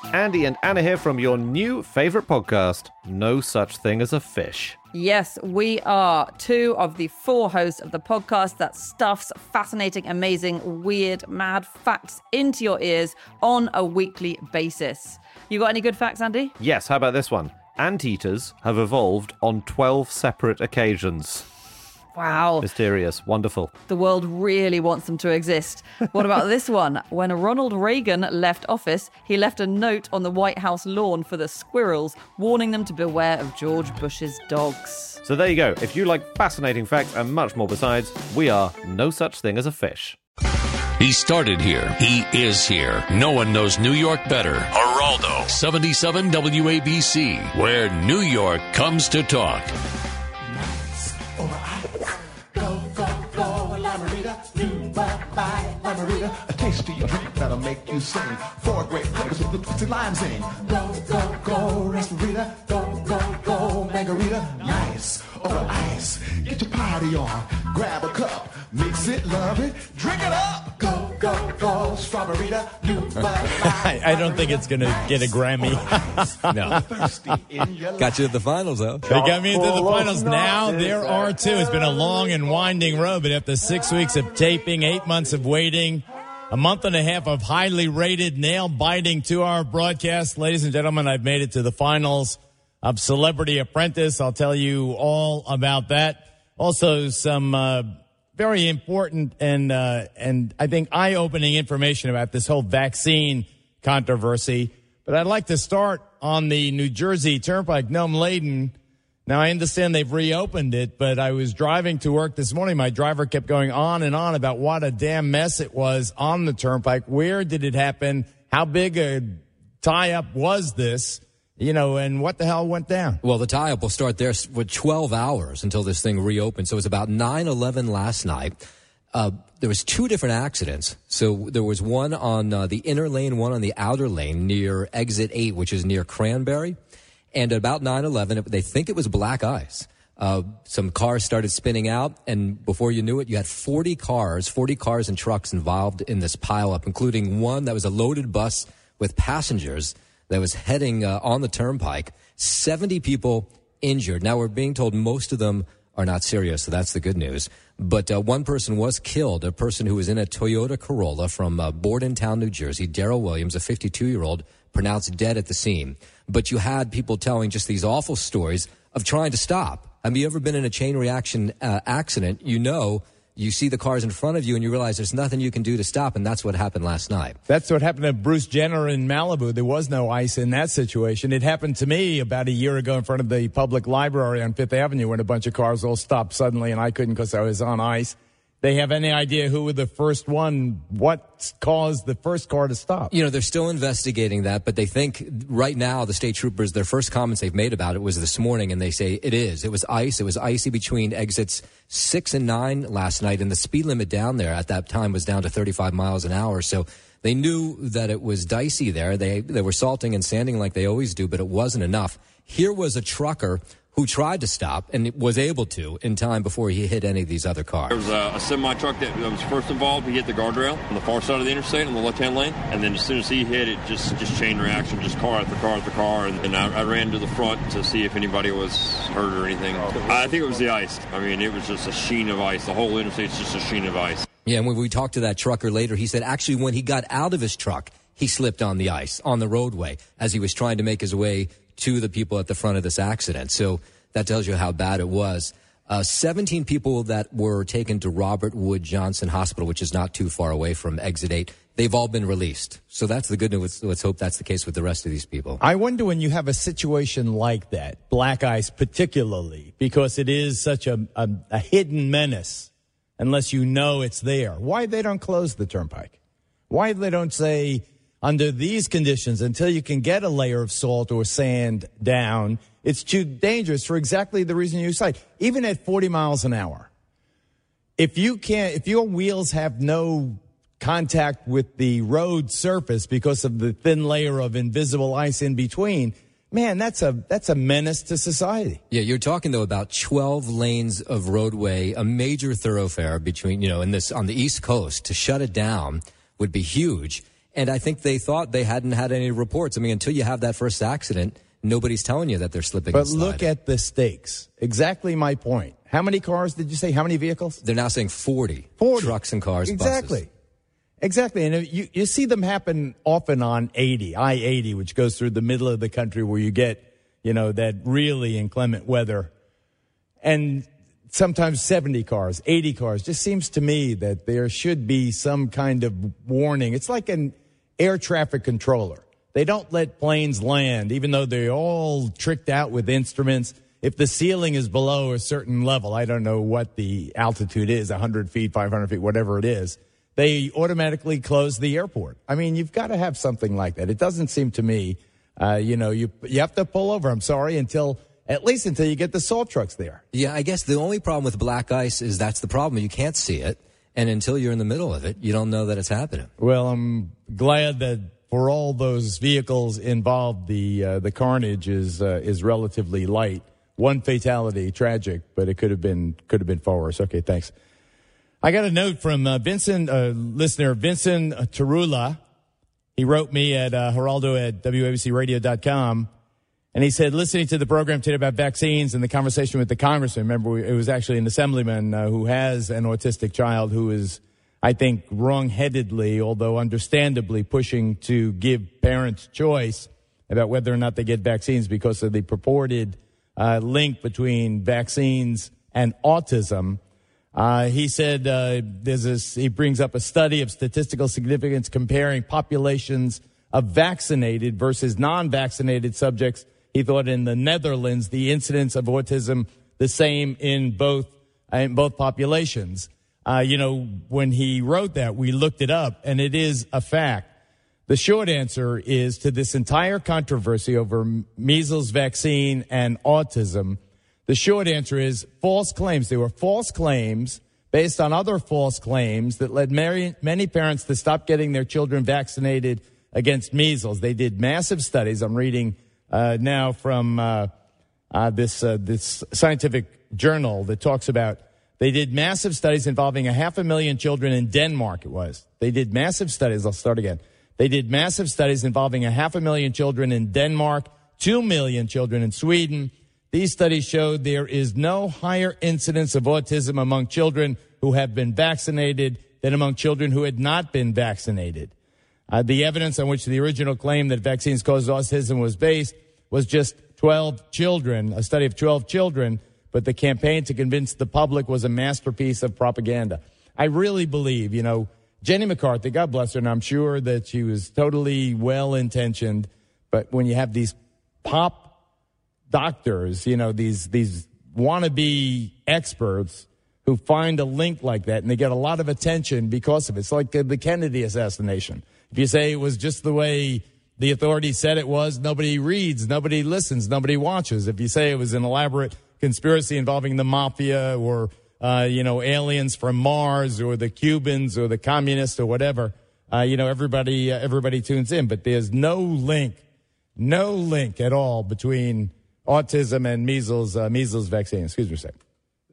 Andy and Anna here from your new favorite podcast, No Such Thing as a Fish. Yes, we are two of the four hosts of the podcast that stuffs fascinating, amazing, weird, mad facts into your ears on a weekly basis. You got any good facts, Andy? Yes, how about this one? Anteaters have evolved on 12 separate occasions. Wow. Mysterious. Wonderful. The world really wants them to exist. What about this one? When Ronald Reagan left office, he left a note on the White House lawn for the squirrels, warning them to beware of George Bush's dogs. So there you go. If you like fascinating facts and much more besides, we are No Such Thing as a Fish. He started here. He is here. No one knows New York better. Geraldo, 77 WABC, where New York comes to talk. A tasty drink that'll make you sing. Four great flavors of the twisted lime zing. Go, go, go, Rasparita. Go, go, go, Margarita. Nice over ice. Get your party on. Grab a cup. Mix it, love it. Drink it up. Go, go, go, Strawberryta. I don't think it's going to get a Grammy. No. Got you to the finals, though. They got me into the finals. Now there are two. It's been a long and winding road, but after 6 weeks of taping, 8 months of waiting, a month and a half of highly rated, nail-biting 2-hour broadcast, ladies and gentlemen, I've made it to the finals of Celebrity Apprentice. I'll tell you all about that. Also, some very important and I think eye-opening information about this whole vaccine controversy. But I'd like to start on the New Jersey Turnpike, Nome-Laden. Now, I understand they've reopened it, but I was driving to work this morning. My driver kept going on and on about what a damn mess it was on the Turnpike. Where did it happen? How big a tie-up was this? You know, and what the hell went down? Well, the tie-up will start there for 12 hours until this thing reopens. So it was about 9/11 last night. There was two different accidents. So there was one on the inner lane, one on the outer lane near Exit 8, which is near Cranberry. And at about 9/11, they think it was black ice. Some cars started spinning out, and before you knew it, you had 40 cars and trucks involved in this pileup, including one that was a loaded bus with passengers that was heading on the turnpike. 70 people injured. Now, we're being told most of them are not serious, so that's the good news. But one person was killed, a person who was in a Toyota Corolla from Bordentown, New Jersey, Darrell Williams, a 52-year-old, pronounced dead at the scene. But you had people telling just these awful stories of trying to stop. I mean, you ever been in a chain reaction accident? You know, you see the cars in front of you and you realize there's nothing you can do to stop, and that's what happened last night. That's what happened to Bruce Jenner in Malibu. There was no ice in that situation. It happened to me about a year ago in front of the public library on Fifth Avenue when a bunch of cars all stopped suddenly, and I couldn't because I was on ice. They have any idea who was the first one? What caused the first car to stop? You know, they're still investigating that, but they think right now the state troopers, their first comments they've made about it was this morning, and they say it is. It was ice. It was icy between exits 6 and 9 last night, and the speed limit down there at that time was down to 35 miles an hour. So they knew that it was dicey there. They were salting and sanding like they always do, but it wasn't enough. Here was a trucker who tried to stop and was able to in time before he hit any of these other cars. There was a semi-truck that was first involved. He hit the guardrail on the far side of the interstate on the left-hand lane, and then as soon as he hit it, just chain reaction, just car after car after car, and I ran to the front to see if anybody was hurt or anything. I think it was the ice. I mean, it was just a sheen of ice. The whole interstate's just a sheen of ice. Yeah, and when we talked to that trucker later, he said actually when he got out of his truck, he slipped on the ice, on the roadway, as he was trying to make his way to the people at the front of this accident. So that tells you how bad it was. 17 people that were taken to Robert Wood Johnson Hospital, which is not too far away from Exit 8, they've all been released. So that's the good news. Let's hope that's the case with the rest of these people. I wonder when you have a situation like that, black ice particularly, because it is such a hidden menace, unless you know it's there, why they don't close the turnpike? Why they don't say, under these conditions, until you can get a layer of salt or sand down, it's too dangerous for exactly the reason you cite. Even at 40 miles an hour, if your wheels have no contact with the road surface because of the thin layer of invisible ice in between, man, that's a menace to society. Yeah, you're talking though about 12 lanes of roadway, a major thoroughfare between, on the East Coast. To shut it down would be huge. And I think they thought they hadn't had any reports. I mean, until you have that first accident, nobody's telling you that they're slipping and But sliding. look at the stakes. Exactly my point. How many cars did you say? How many vehicles? They're now saying 40 trucks and cars, Exactly. buses. Exactly. And you see them happen often on I-80, which goes through the middle of the country where you get, that really inclement weather. And sometimes 70 cars, 80 cars. Just seems to me that there should be some kind of warning. It's like an air traffic controller. They don't let planes land, even though they're all tricked out with instruments. If the ceiling is below a certain level, I don't know what the altitude is, 100 feet, 500 feet, whatever it is, they automatically close the airport. I mean, you've got to have something like that. It doesn't seem to me, you have to pull over, I'm sorry, until you get the salt trucks there. Yeah, I guess the only problem with black ice is that's the problem. You can't see it. And until you're in the middle of it, you don't know that it's happening. Well, I'm glad that for all those vehicles involved, the carnage is relatively light. One fatality, tragic, but it could have been far worse. Okay, thanks. I got a note from listener Vincent Tarula. He wrote me at Geraldo at WABCRadio.com, and he said, listening to the program today about vaccines and the conversation with the congressman, remember, it was actually an assemblyman who has an autistic child who is, I think, wrong-headedly, although understandably, pushing to give parents choice about whether or not they get vaccines because of the purported link between vaccines and autism. He said he brings up a study of statistical significance comparing populations of vaccinated versus non-vaccinated subjects. He thought in the Netherlands, the incidence of autism the same in both populations. When he wrote that, we looked it up, and it is a fact. The short answer is to this entire controversy over measles vaccine and autism. The short answer is false claims. There were false claims based on other false claims that led many parents to stop getting their children vaccinated against measles. They did massive studies. I'm reading now from this scientific journal that talks about they did massive studies involving 500,000 children in Denmark. They did massive studies. I'll start again. They did massive studies involving 500,000 children in Denmark, 2 million children in Sweden. These studies showed there is no higher incidence of autism among children who have been vaccinated than among children who had not been vaccinated. The evidence on which the original claim that vaccines cause autism was based was just 12 children, a study of 12 children, but the campaign to convince the public was a masterpiece of propaganda. I really believe, Jenny McCarthy, God bless her, and I'm sure that she was totally well-intentioned, but when you have these pop doctors, these wannabe experts who find a link like that, and they get a lot of attention because of it. It's like the Kennedy assassination. If you say it was just the way the authorities said it was, nobody reads, nobody listens, nobody watches. If you say it was an elaborate conspiracy involving the mafia or aliens from Mars or the Cubans or the communists or whatever, everybody tunes in. But there's no link at all between autism and measles vaccine. Excuse me a second.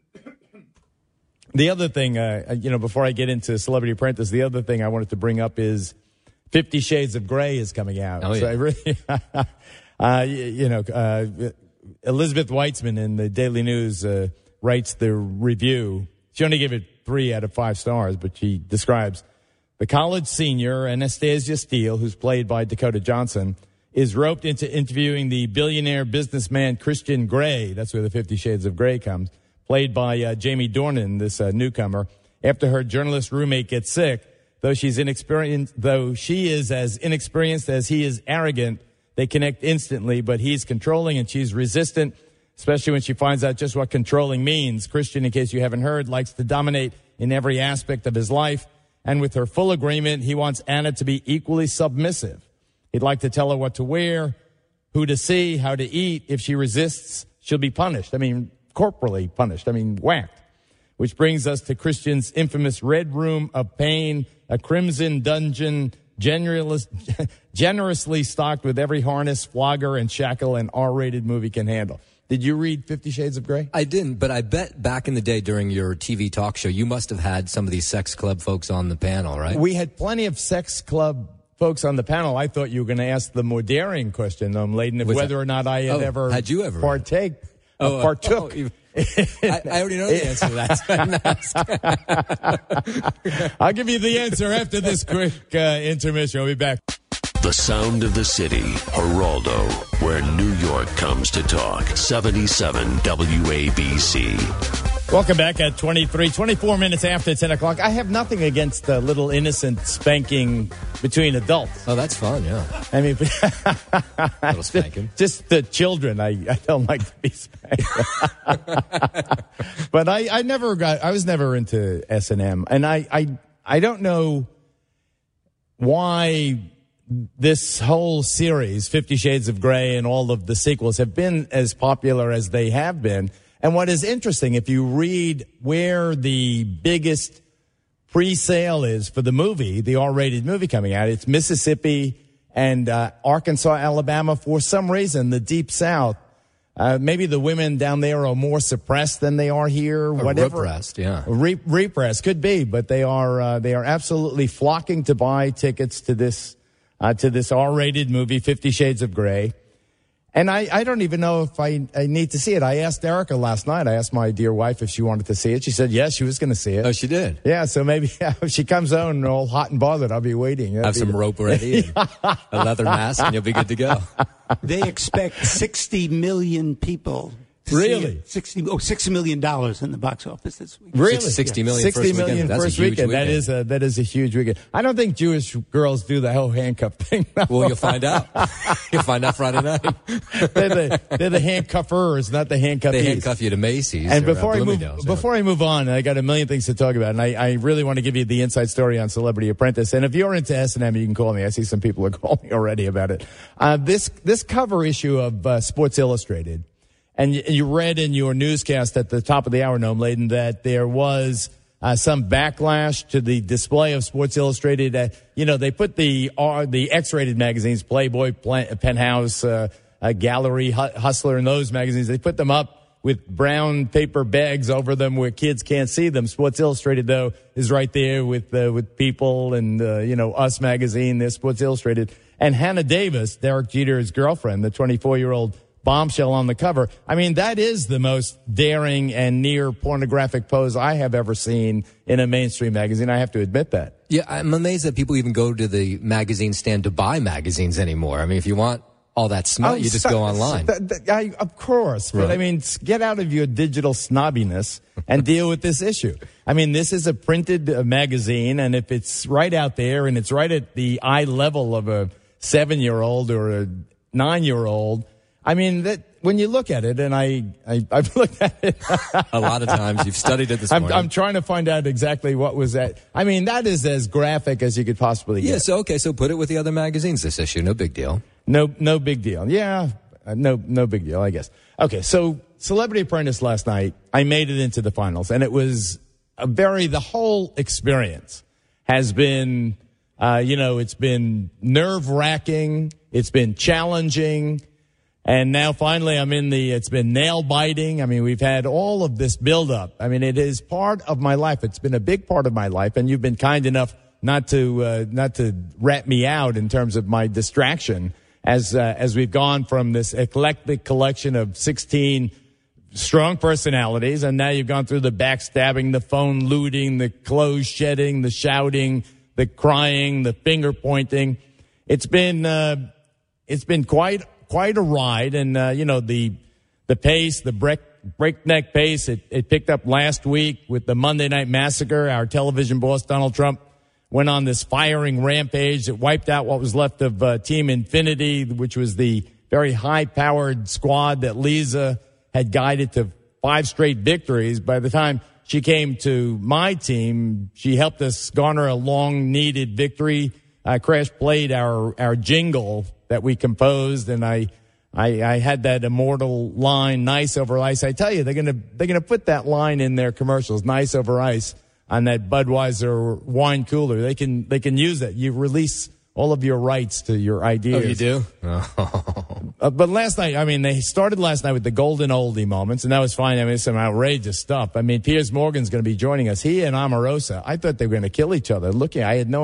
The other thing, before I get into Celebrity Apprentice, the other thing I wanted to bring up is 50 Shades of Grey is coming out. Oh, yeah. So I really, Elizabeth Weitzman in the Daily News writes the review. She only gave it 3 out of 5 stars, but she describes the college senior, Anastasia Steele, who's played by Dakota Johnson, is roped into interviewing the billionaire businessman Christian Grey. That's where the 50 Shades of Grey comes, played by Jamie Dornan, this newcomer, after her journalist roommate gets sick. Though she is as inexperienced as he is arrogant, they connect instantly, but he's controlling and she's resistant, especially when she finds out just what controlling means. Christian, in case you haven't heard, likes to dominate in every aspect of his life. And with her full agreement, he wants Anna to be equally submissive. He'd like to tell her what to wear, who to see, how to eat. If she resists, she'll be punished. Corporally punished. Whacked. Which brings us to Christian's infamous Red Room of Pain, a crimson dungeon generously stocked with every harness, flogger, and shackle an R-rated movie can handle. Did you read 50 Shades of Grey? I didn't, but I bet back in the day during your TV talk show, you must have had some of these sex club folks on the panel, right? We had plenty of sex club folks on the panel, I thought you were going to ask the more daring question, Layden, of whether or not I had had you ever partook. I already know the answer to that. I'll give you the answer after this quick intermission. We'll be back. The sound of the city, Geraldo, where New York comes to talk. 77 WABC. Welcome back at 24 minutes after 10 o'clock. I have nothing against the little innocent spanking between adults. Oh, that's fun, yeah. I mean, Little spanking. Just the children, I don't like to be spanked. But I was never into S&M. And I don't know why this whole series, 50 Shades of Grey and all of the sequels, have been as popular as they have been. And what is interesting, if you read where the biggest pre-sale is for the movie, the R-rated movie coming out, it's Mississippi and Arkansas, Alabama. For some reason, the Deep South, maybe the women down there are more suppressed than they are here. Or whatever. Repressed, yeah. Repressed, could be, but they are absolutely flocking to buy tickets to this R-rated movie, 50 Shades of Grey. And I don't even know if I need to see it. I asked Erica last night. I asked my dear wife if she wanted to see it. She said yes, she was going to see it. Oh, she did? Yeah, so maybe if she comes home all hot and bothered, I'll be waiting. Have some rope ready and a leather mask, and you'll be good to go. They expect 60 million people. Really? $60 million in the box office this week. Really? 60 million 60 first million weekend. That's first a huge weekend. weekend. That is a huge weekend. I don't think Jewish girls do the whole handcuff thing. Well, you'll find out. You'll find out Friday night. They're the handcuffers, not the handcuffies. They handcuff you to Macy's. And or before I move on, I got a million things to talk about, and I really want to give you the inside story on Celebrity Apprentice. And if you're into S&M, you can call me. I see some people are calling me already about it. This cover issue of Sports Illustrated. And you read in your newscast at the top of the hour, Noam Layden, that there was some backlash to the display of Sports Illustrated. They put the X-rated magazines, Playboy, Penthouse, Gallery, Hustler, and those magazines, they put them up with brown paper bags over them where kids can't see them. Sports Illustrated, though, is right there with People and, Us magazine. There's Sports Illustrated. And Hannah Davis, Derek Jeter's girlfriend, the 24-year-old bombshell on the cover. I mean, that is the most daring and near pornographic pose I have ever seen in a mainstream magazine. I have to admit that. Yeah, I'm amazed that people even go to the magazine stand to buy magazines anymore. I mean, if you want all that smut, you just go online. Of course. But, right. I mean, get out of your digital snobbiness and deal with this issue. I mean, this is a printed magazine, and if it's right out there and it's right at the eye level of a 7-year-old or a 9-year-old, I mean, that when you look at it, and I've looked at it a lot of times. You've studied it this morning. I'm trying to find out exactly what was that. I mean, that is as graphic as you could possibly get. Yeah, so put it with the other magazines this issue. No big deal. No big deal. Yeah, no big deal, I guess. Okay, so Celebrity Apprentice last night, I made it into the finals, and it was the whole experience has been, it's been nerve-wracking, it's been challenging. And now finally it's been nail biting. I mean, we've had all of this build up. I mean, it is part of my life. It's been a big part of my life. And you've been kind enough not to rat me out in terms of my distraction as we've gone from this eclectic collection of 16 strong personalities. And now you've gone through the backstabbing, the phone looting, the clothes shedding, the shouting, the crying, the finger pointing. It's been quite a ride, and the pace, the breakneck pace, it picked up last week with the Monday Night Massacre. Our television boss Donald Trump went on this firing rampage that wiped out what was left of Team Infinity, which was the very high-powered squad that Lisa had guided to 5 straight victories. By the time she came to my team, she helped us garner a long-needed victory. Crash played our jingle that we composed, and I had that immortal line, "Nice over ice." I tell you, they're gonna put that line in their commercials, "Nice over ice," on that Budweiser wine cooler. They can use that. You release all of your rights to your ideas. Oh, you do? Oh. But last night, I mean, they started last night with the golden oldie moments, and that was fine. I mean, some outrageous stuff. I mean, Piers Morgan's going to be joining us. He and Omarosa, I thought they were going to kill each other. I had no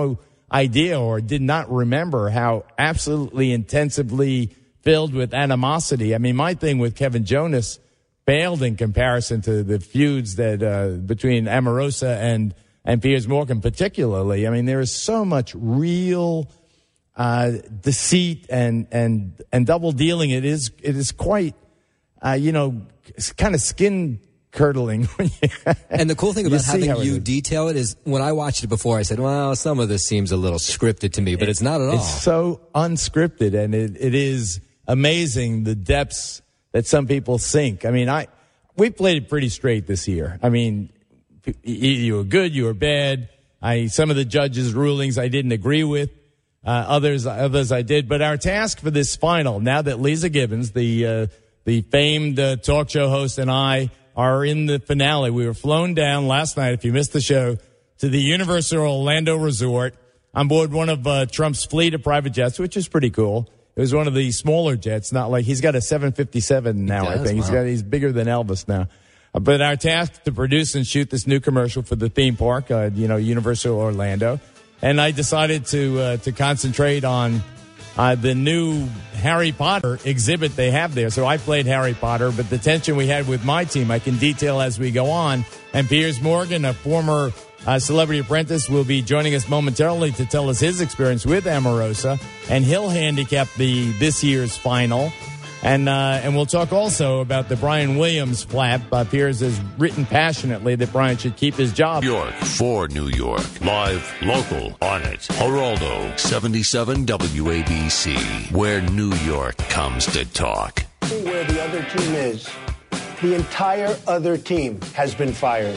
idea or did not remember how absolutely intensively filled with animosity. I mean, my thing with Kevin Jonas failed in comparison to the feuds that between Omarosa and Piers Morgan particularly. I mean, there is so much real deceit and double dealing. It is quite it's kind of skin curdling. And the cool thing about having you is. detail it is when I watched it before, I said, well, some of this seems a little scripted to me, but it's not at all. It's so unscripted, and it is amazing the depths that some people sink. I mean, we played it pretty straight this year. I mean, you were good, you were bad. Some of the judges' rulings I didn't agree with. Others I did. But our task for this final, now that Lisa Gibbons, the famed talk show host, and I are in the finale. We were flown down last night, if you missed the show, to the Universal Orlando Resort on board one of Trump's fleet of private jets, which is pretty cool. It was one of the smaller jets, not like he's got a 757 now, I think. Wow. He's bigger than Elvis now. But our task to produce and shoot this new commercial for the theme park, Universal Orlando. And I decided to concentrate on the new Harry Potter exhibit they have there. So I played Harry Potter, but the tension we had with my team, I can detail as we go on. And Piers Morgan, a former Celebrity Apprentice, will be joining us momentarily to tell us his experience with Omarosa, and he'll handicap this year's final. And we'll talk also about the Brian Williams flap. Piers has written passionately that Brian should keep his job. New York for New York. Live, local, on it. Geraldo, 77 WABC, where New York comes to talk. Where the other team is, the entire other team has been fired.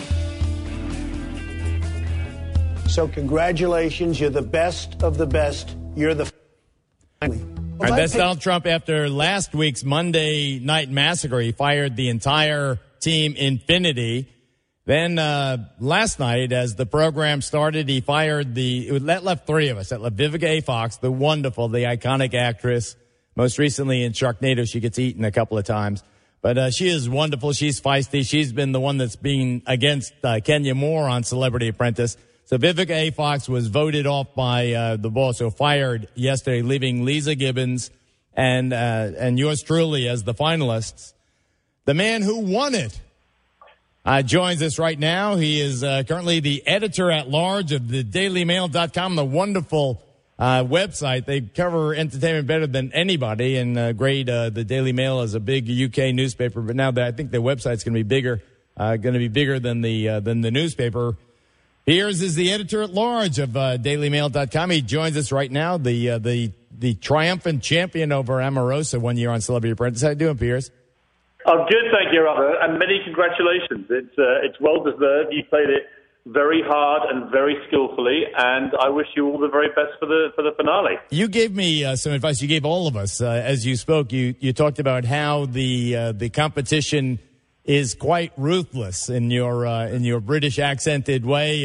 So congratulations, you're the best of the best. You're the All right, that's Donald Trump after last week's Monday night massacre. He fired the entire team Infinity. Then last night, as the program started, he fired that left three of us. That left Vivica A. Fox, the wonderful, the iconic actress. Most recently in Sharknado, she gets eaten a couple of times. But she is wonderful. She's feisty. She's been the one that's been against Kenya Moore on Celebrity Apprentice. So Vivica A. Fox was voted off by the boss, so fired yesterday, leaving Lisa Gibbons and yours truly as the finalists. The man who won it joins us right now. He is currently the editor-at-large of the DailyMail.com, the wonderful website. They cover entertainment better than anybody and grade the Daily Mail as a big UK newspaper. But now I think their website's going to be bigger, than the newspaper. Piers is the editor-at-large of DailyMail.com. He joins us right now, the triumphant champion over Omarosa 1 year on Celebrity Apprentice. How you doing, Piers? I'm good, thank you, Robert, and many congratulations. It's well-deserved. You played it very hard and very skillfully, and I wish you all the very best for the finale. You gave me some advice. You gave all of us as you spoke. You talked about how the competition is quite ruthless in your British accented way.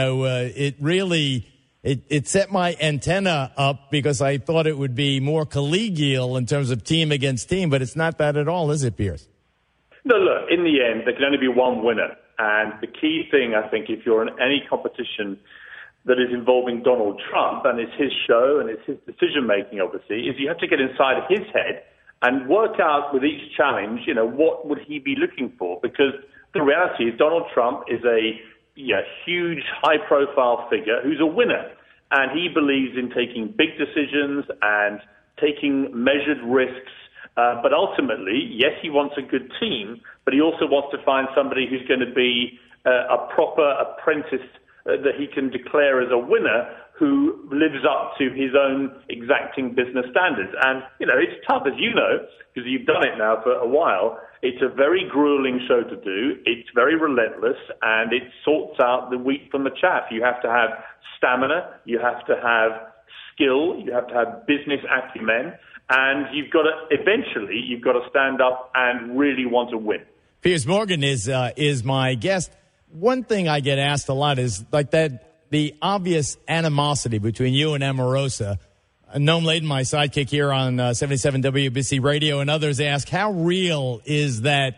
It really set my antenna up because I thought it would be more collegial in terms of team against team, but it's not that at all, is it, Piers? No, look, in the end, there can only be one winner. And the key thing, I think, if you're in any competition that is involving Donald Trump, and it's his show and it's his decision-making, obviously, is you have to get inside his head and work out with each challenge, what would he be looking for? Because the reality is Donald Trump is a huge, high-profile figure who's a winner. And he believes in taking big decisions and taking measured risks. But ultimately, yes, he wants a good team, but he also wants to find somebody who's going to be a proper apprentice that he can declare as a winner who lives up to his own exacting business standards. And, it's tough, as you know, because you've done it now for a while. It's a very grueling show to do. It's very relentless, and it sorts out the wheat from the chaff. You have to have stamina. You have to have skill. You have to have business acumen. And you've got to stand up and really want to win. Piers Morgan is my guest. One thing I get asked a lot is the obvious animosity between you and Omarosa. Noam Laden, my sidekick here on 77 WBC Radio, and others ask, how real is that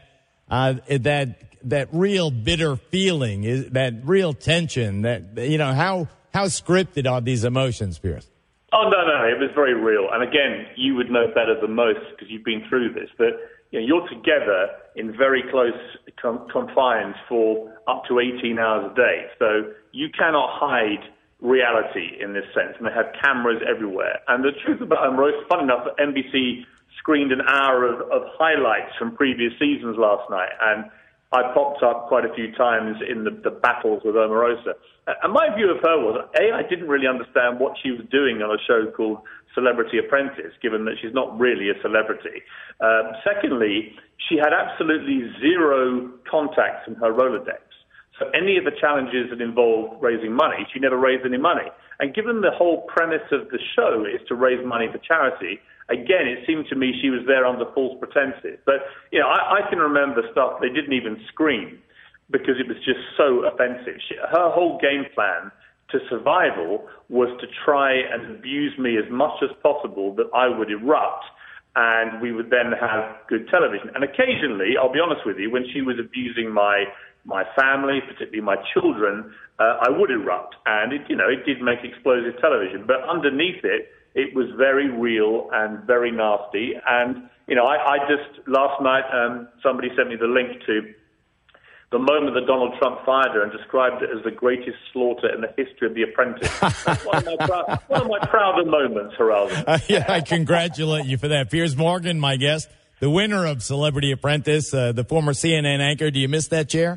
real bitter feeling, is that real tension? That How scripted are these emotions, Piers? Oh, no, it was very real. And again, you would know better than most because you've been through this, but you're together in very close confines for up to 18 hours a day. So you cannot hide reality in this sense, and they have cameras everywhere. And the truth about Omarosa, funny enough, NBC screened an hour of highlights from previous seasons last night, and I popped up quite a few times in the battles with Omarosa. And my view of her was, I didn't really understand what she was doing on a show called Celebrity Apprentice, given that she's not really a celebrity. Secondly, she had absolutely zero contacts in her Rolodex. So any of the challenges that involved raising money, she never raised any money. And given the whole premise of the show is to raise money for charity, again, it seemed to me she was there under false pretenses. But, I can remember stuff they didn't even screen because it was just so offensive. Her whole game plan to survival was to try and abuse me as much as possible that I would erupt and we would then have good television. And occasionally, I'll be honest with you, when she was abusing my family, particularly my children, I would erupt. And it did make explosive television. But underneath it, it was very real and very nasty. And, I just, last night, somebody sent me the link to the moment that Donald Trump fired her and described it as the greatest slaughter in the history of The Apprentice. That's one of my prouder moments, Geraldo. Yeah, I congratulate you for that. Piers Morgan, my guest, the winner of Celebrity Apprentice, the former CNN anchor. Do you miss that chair?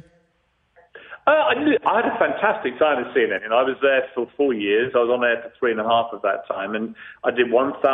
I had a fantastic time at CNN, and I was there for 4 years. I was on air for 3.5 of that time, and I did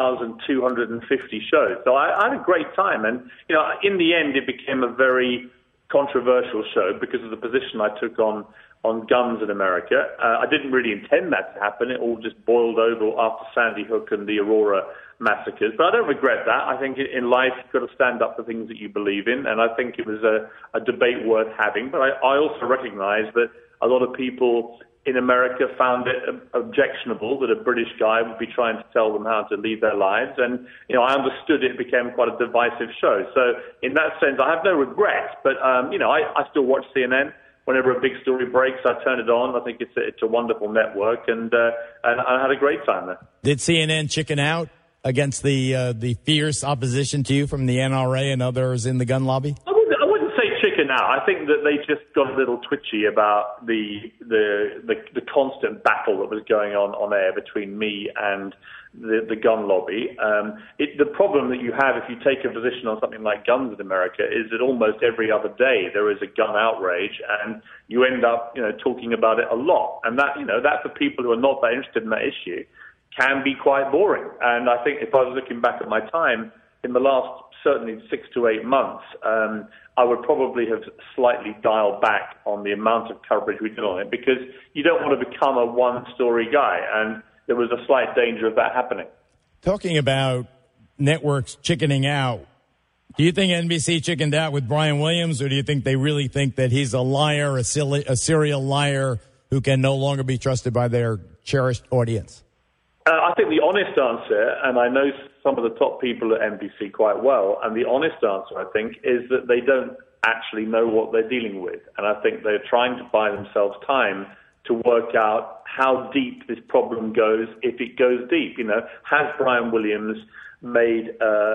1,250 shows. So I had a great time, and in the end, it became a very controversial show because of the position I took on guns in America. I didn't really intend that to happen. It all just boiled over after Sandy Hook and the Aurora massacres. But I don't regret that. I think in life you've got to stand up for things that you believe in, and I think it was a debate worth having. But I also recognize that a lot of people in America found it objectionable that a British guy would be trying to tell them how to lead their lives. And, I understood it became quite a divisive show. So in that sense, I have no regrets. But, I still watch CNN. Whenever a big story breaks, I turn it on. I think it's a wonderful network, and I had a great time there. Did CNN chicken out against the fierce opposition to you from the NRA and others in the gun lobby? I wouldn't say chicken out. I think that they just got a little twitchy about the constant battle that was going on air between me and the gun lobby. The problem that you have if you take a position on something like guns in America is that almost every other day there is a gun outrage, and you end up talking about it a lot. And that that for people who are not that interested in that issue can be quite boring. And I think if I was looking back at my time in the last certainly 6 to 8 months, I would probably have slightly dialed back on the amount of coverage we did on it, because you don't want to become a one-story guy, and there was a slight danger of that happening. Talking about networks chickening out, do you think NBC chickened out with Brian Williams, or do you think they really think that he's a liar, a serial liar who can no longer be trusted by their cherished audience? I think the honest answer, and I know some of the top people at NBC quite well, and the honest answer, I think, is that they don't actually know what they're dealing with. And I think they're trying to buy themselves time to work out how deep this problem goes, if it goes deep. Has Brian Williams made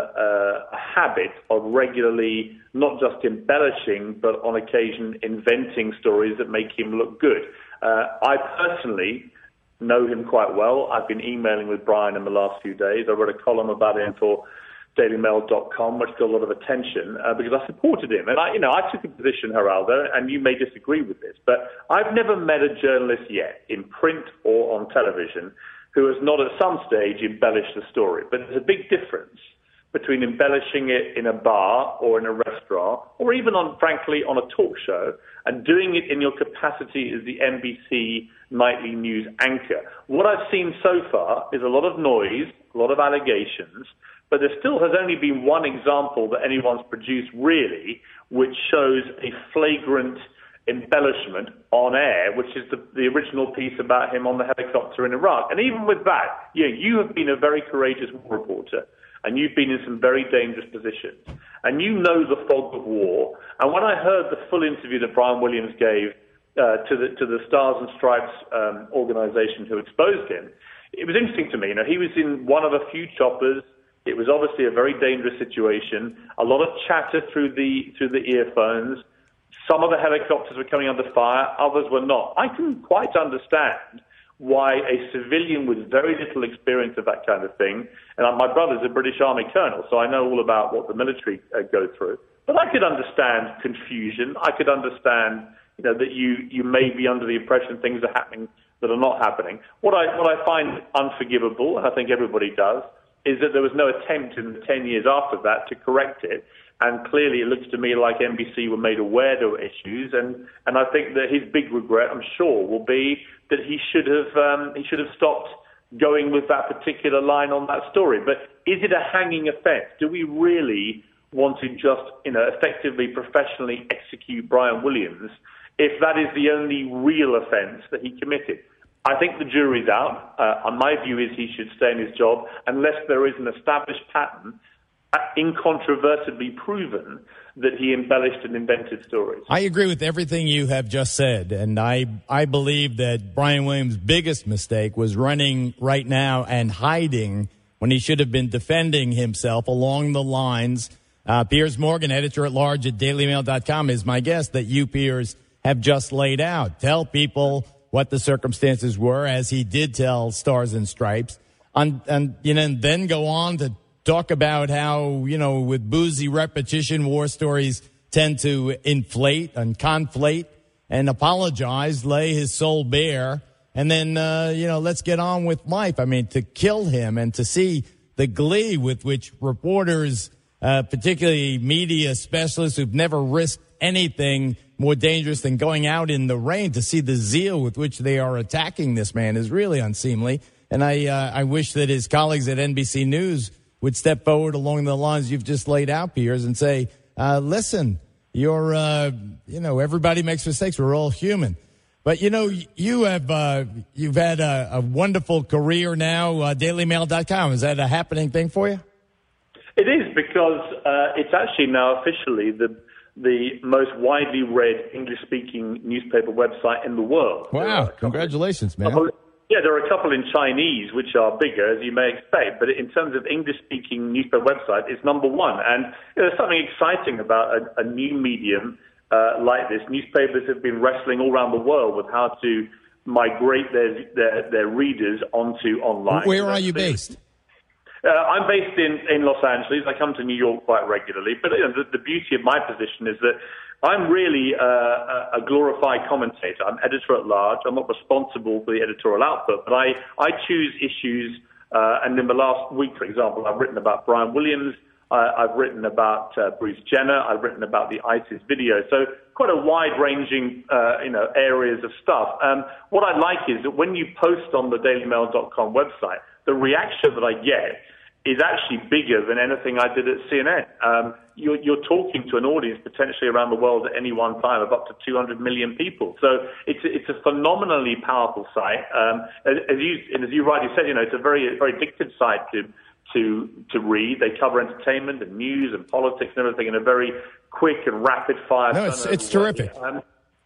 a habit of regularly not just embellishing, but on occasion inventing stories that make him look good? I personally know him quite well. I've been emailing with Brian in the last few days. I wrote a column about him for DailyMail.com, which got a lot of attention because I supported him. And I took a position, Geraldo, and you may disagree with this, but I've never met a journalist yet, in print or on television, who has not at some stage embellished the story. But there's a big difference between embellishing it in a bar or in a restaurant, or even frankly, on a talk show, and doing it in your capacity as the NBC nightly news anchor. What I've seen so far is a lot of noise, a lot of allegations, but there still has only been one example that anyone's produced really, which shows a flagrant embellishment on air, which is the original piece about him on the helicopter in Iraq. And even with that, you have been a very courageous war reporter, and you've been in some very dangerous positions, and you know the fog of war. And when I heard the full interview that Brian Williams gave to the Stars and Stripes organization who exposed him. It was interesting to me. He was in one of a few choppers. It was obviously a very dangerous situation. A lot of chatter through the earphones. Some of the helicopters were coming under fire. Others were not. I can quite understand why a civilian with very little experience of that kind of thing, and my brother's a British Army colonel, so I know all about what the military go through. But I could understand confusion. I could understand, that you may be under the impression things are happening that are not happening. What I find unforgivable, and I think everybody does, is that there was no attempt in the 10 years after that to correct it. And clearly it looks to me like NBC were made aware there were issues. And I think that his big regret, I'm sure, will be that he should have stopped going with that particular line on that story. But is it a hanging offence? Do we really want to just, effectively, professionally execute Brian Williams if that is the only real offence that he committed? I think the jury's out. My view is he should stay in his job unless there is an established pattern, incontrovertibly proven, that he embellished and invented stories. I agree with everything you have just said, and I believe that Brian Williams' biggest mistake was running right now and hiding when he should have been defending himself along the lines. Piers Morgan, editor-at-large at DailyMail.com, is my guest that you, Piers, have just laid out. Tell people what the circumstances were, as he did tell Stars and Stripes, and then go on to talk about how, with boozy repetition, war stories tend to inflate and conflate, and apologize, lay his soul bare, and then, let's get on with life. I mean, to kill him and to see the glee with which reporters, particularly media specialists who've never risked anything more dangerous than going out in the rain, to see the zeal with which they are attacking this man is really unseemly. And I wish that his colleagues at NBC News would step forward along the lines you've just laid out, Piers, and say, listen, you're, everybody makes mistakes. We're all human. But, you've had a wonderful career now, DailyMail.com. Is that a happening thing for you? It is, because it's actually now officially the most widely read English-speaking newspaper website in the world. Wow. Congratulations, man. Yeah, there are a couple in Chinese, which are bigger, as you may expect, but in terms of English-speaking newspaper website, it's number one. And there's something exciting about a new medium like this. Newspapers have been wrestling all around the world with how to migrate their readers onto online. Where are you based? I'm based in Los Angeles. I come to New York quite regularly. But the beauty of my position is that I'm really a glorified commentator. I'm editor-at-large. I'm not responsible for the editorial output, but I choose issues. And in the last week, for example, I've written about Brian Williams. I've written about Bruce Jenner. I've written about the ISIS video. So quite a wide-ranging, areas of stuff. What I like is that when you post on the DailyMail.com website, the reaction that I get is actually bigger than anything I did at CNN. You're talking to an audience potentially around the world at any one time of up to 200 million people. So it's a phenomenally powerful site. As you rightly said, it's a very, very addictive site to read. They cover entertainment and news and politics and everything in a very quick and rapid fire. No, it's terrific. And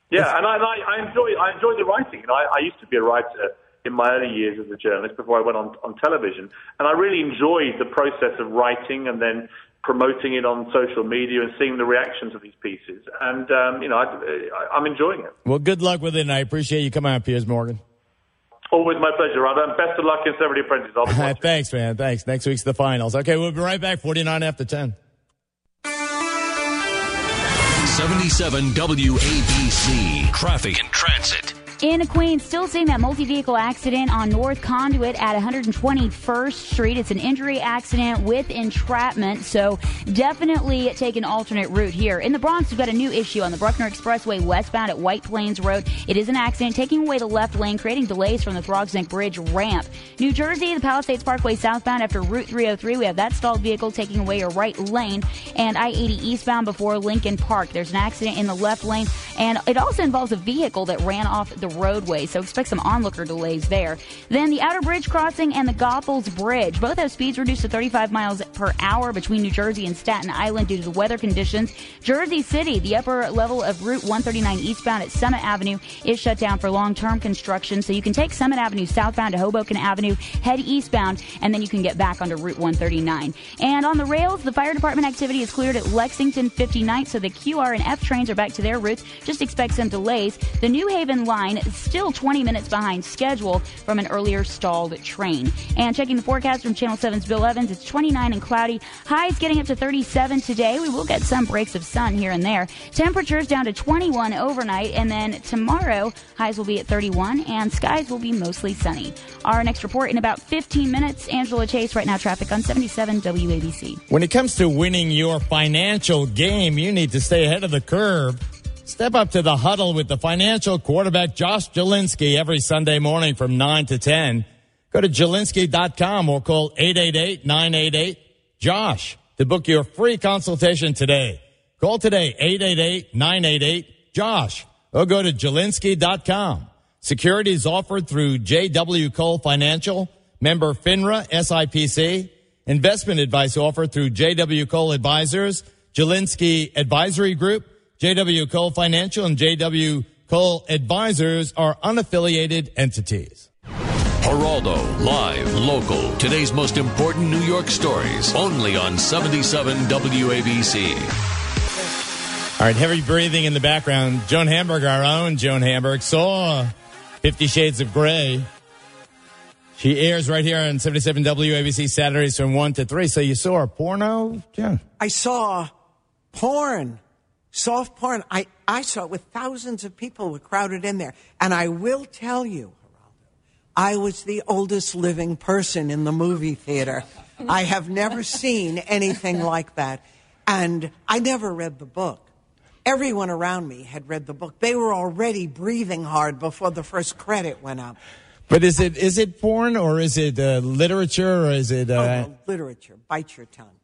I enjoy the writing. I used to be a writer in my early years as a journalist before I went on television, and I really enjoyed the process of writing and then promoting it on social media and seeing the reactions of these pieces. And I'm enjoying it. Well, good luck with it, and I appreciate you coming out, Piers Morgan. Always my pleasure, Rod. And best of luck in Celebrity Apprentice. I'll be watching. Thanks, man. Thanks. Next week's the finals. Okay, we'll be right back. 49 after 10. 77 WABC. Traffic and Transit. In Queens, still seeing that multi-vehicle accident on North Conduit at 121st Street. It's an injury accident with entrapment, so definitely take an alternate route here. In the Bronx, we've got a new issue on the Bruckner Expressway westbound at White Plains Road. It is an accident taking away the left lane, creating delays from the Throgs Neck Bridge ramp. New Jersey, the Palisades Parkway southbound after Route 303. We have that stalled vehicle taking away your right lane, and I-80 eastbound before Lincoln Park. There's an accident in the left lane, and it also involves a vehicle that ran off the roadway, so expect some onlooker delays there. Then the Outer Bridge crossing and the Goethals Bridge. Both have speeds reduced to 35 miles per hour between New Jersey and Staten Island due to the weather conditions. Jersey City, the upper level of Route 139 eastbound at Summit Avenue is shut down for long-term construction, so you can take Summit Avenue southbound to Hoboken Avenue, head eastbound, and then you can get back onto Route 139. And on the rails, the fire department activity is cleared at Lexington 59th, so the QR and F trains are back to their routes. Just expect some delays. The New Haven line is still 20 minutes behind schedule from an earlier stalled train. And checking the forecast from Channel 7's Bill Evans, it's 29 and cloudy. Highs getting up to 37 today. We will get some breaks of sun here and there. Temperatures down to 21 overnight, and then tomorrow highs will be at 31 and skies will be mostly sunny. Our next report in about 15 minutes. Angela Chase, right now traffic on 77 WABC. When it comes to winning your financial game, you need to stay ahead of the curve. Step up to the huddle with the financial quarterback Josh Jelinski every Sunday morning from 9 to 10. Go to Jelinski.com or call 888-988-JOSH to book your free consultation today. Call today, 888-988-JOSH, or go to Jelinski.com. Securities offered through J.W. Cole Financial, member FINRA, SIPC. Investment advice offered through J.W. Cole Advisors, Jelinski Advisory Group, J.W. Cole Financial, and J.W. Cole Advisors are unaffiliated entities. Geraldo, live, local. Today's most important New York stories, only on 77 WABC. All right, heavy breathing in the background. Joan Hamburg, our own Joan Hamburg, saw 50 Shades of Grey. She airs right here on 77 WABC Saturdays from 1 to 3. So you saw a porno, Joan? I saw porn, soft porn. I saw it with thousands of people were crowded in there. And I will tell you, I was the oldest living person in the movie theater. I have never seen anything like that. And I never read the book. Everyone around me had read the book. They were already breathing hard before the first credit went up. But is it porn or is it literature or is it... literature. Bite your tongue.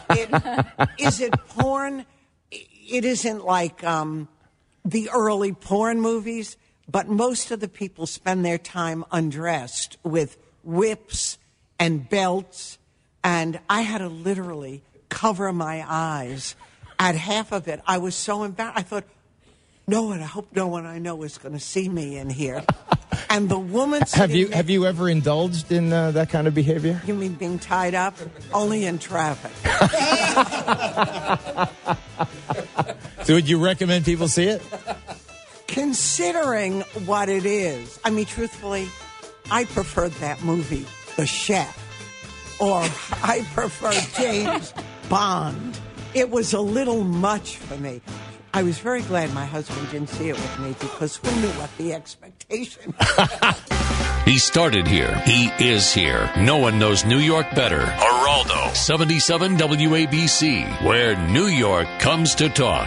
Is it porn? It isn't like the early porn movies, but most of the people spend their time undressed with whips and belts, and I had to literally cover my eyes. At half of it, I was so embarrassed. I thought, I hope no one I know is going to see me in here. And the woman have you ever indulged in that kind of behavior? You mean being tied up? Only in traffic. So would you recommend people see it? Considering what it is, I mean, truthfully, I preferred that movie, The Chef, or I preferred James Bond. It was a little much for me. I was very glad my husband didn't see it with me because who knew what the expectation was. He started here. He is here. No one knows New York better. Geraldo, 77 WABC, where New York comes to talk.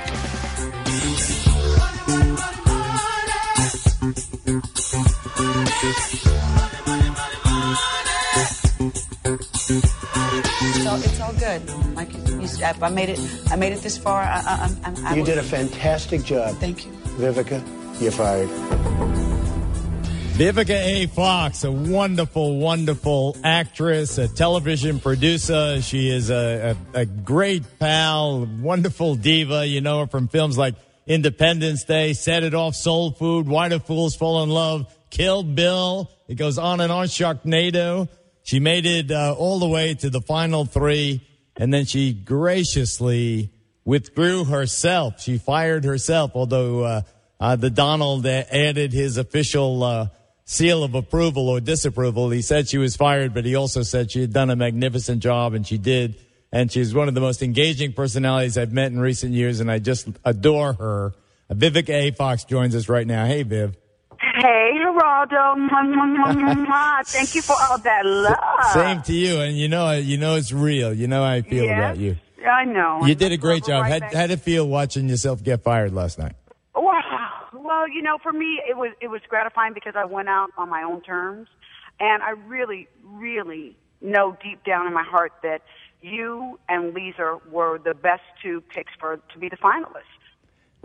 It's all good. Like I made it this far. You did a fantastic job. Thank you. Vivica, you're fired. Vivica A. Fox, a wonderful, wonderful actress, a television producer. She is a great pal, wonderful diva. You know her from films like Independence Day, Set It Off, Soul Food, Why Do Fools Fall in Love, Kill Bill. It goes on and on, Sharknado. She made it all the way to the final three, and then she graciously withdrew herself. She fired herself, although the Donald added his official seal of approval or disapproval. He said she was fired, but he also said she had done a magnificent job, and she did. And she's one of the most engaging personalities I've met in recent years, and I just adore her. Vivica A. Fox joins us right now. Hey, Viv. Hey, Geraldo. Thank you for all that love. Same to you, and you know it's real. You know how I feel about you. I know. You did a great job. How'd it feel watching yourself get fired last night? Wow. Well, for me, it was gratifying because I went out on my own terms, and I really, really know deep down in my heart that you and Lisa were the best two picks to be the finalists.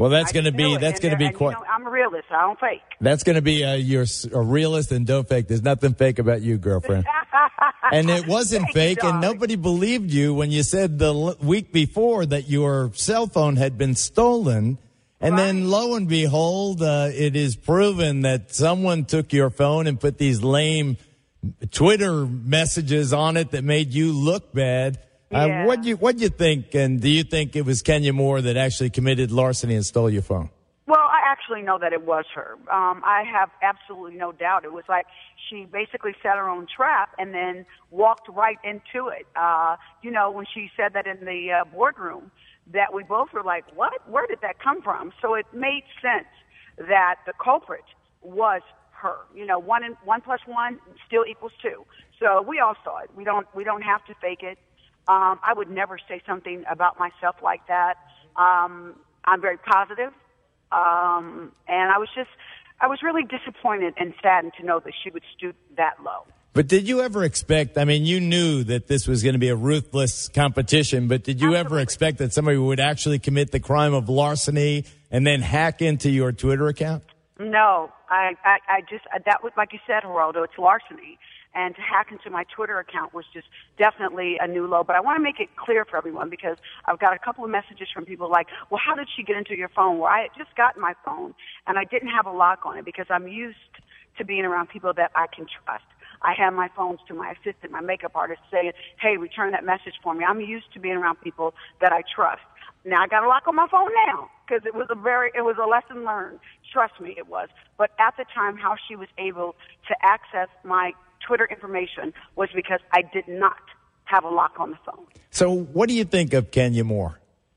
Well, that's I going to just do be it. that's going to be And, quite. you know, I'm a realist. I don't fake. That's going to be you're a realist and don't fake. There's nothing fake about you, girlfriend. And it wasn't fake, and nobody believed you when you said the week before that your cell phone had been stolen. And then, lo and behold, it is proven that someone took your phone and put these lame Twitter messages on it that made you look bad. Yeah. What'd you think? And do you think it was Kenya Moore that actually committed larceny and stole your phone? Well, I actually know that it was her. I have absolutely no doubt. It was like she basically set her own trap and then walked right into it. You know, when she said that in the boardroom, that we both were like, what? Where did that come from? So it made sense that the culprit was her. You know, 1 plus 1 still equals 2. So we all saw it. We don't have to fake it. I would never say something about myself like that. I'm very positive. And I was really disappointed and saddened to know that she would stoop that low. But did you ever expect, I mean, you knew that this was going to be a ruthless competition, but did you ever expect that somebody would actually commit the crime of larceny and then hack into your Twitter account? No, I just, that was, like you said, Geraldo, it's larceny. And to hack into my Twitter account was just definitely a new low. But I want to make it clear for everyone because I've got a couple of messages from people like, well, how did she get into your phone? Well, I had just gotten my phone and I didn't have a lock on it because I'm used to being around people that I can trust. I have my phones to my assistant, my makeup artist, saying, hey, return that message for me. I'm used to being around people that I trust. Now I got a lock on my phone now because it was a lesson learned. Trust me, it was. But at the time, how she was able to access my Twitter information was because I did not have a lock on the phone. So what do you think of Kenya Moore?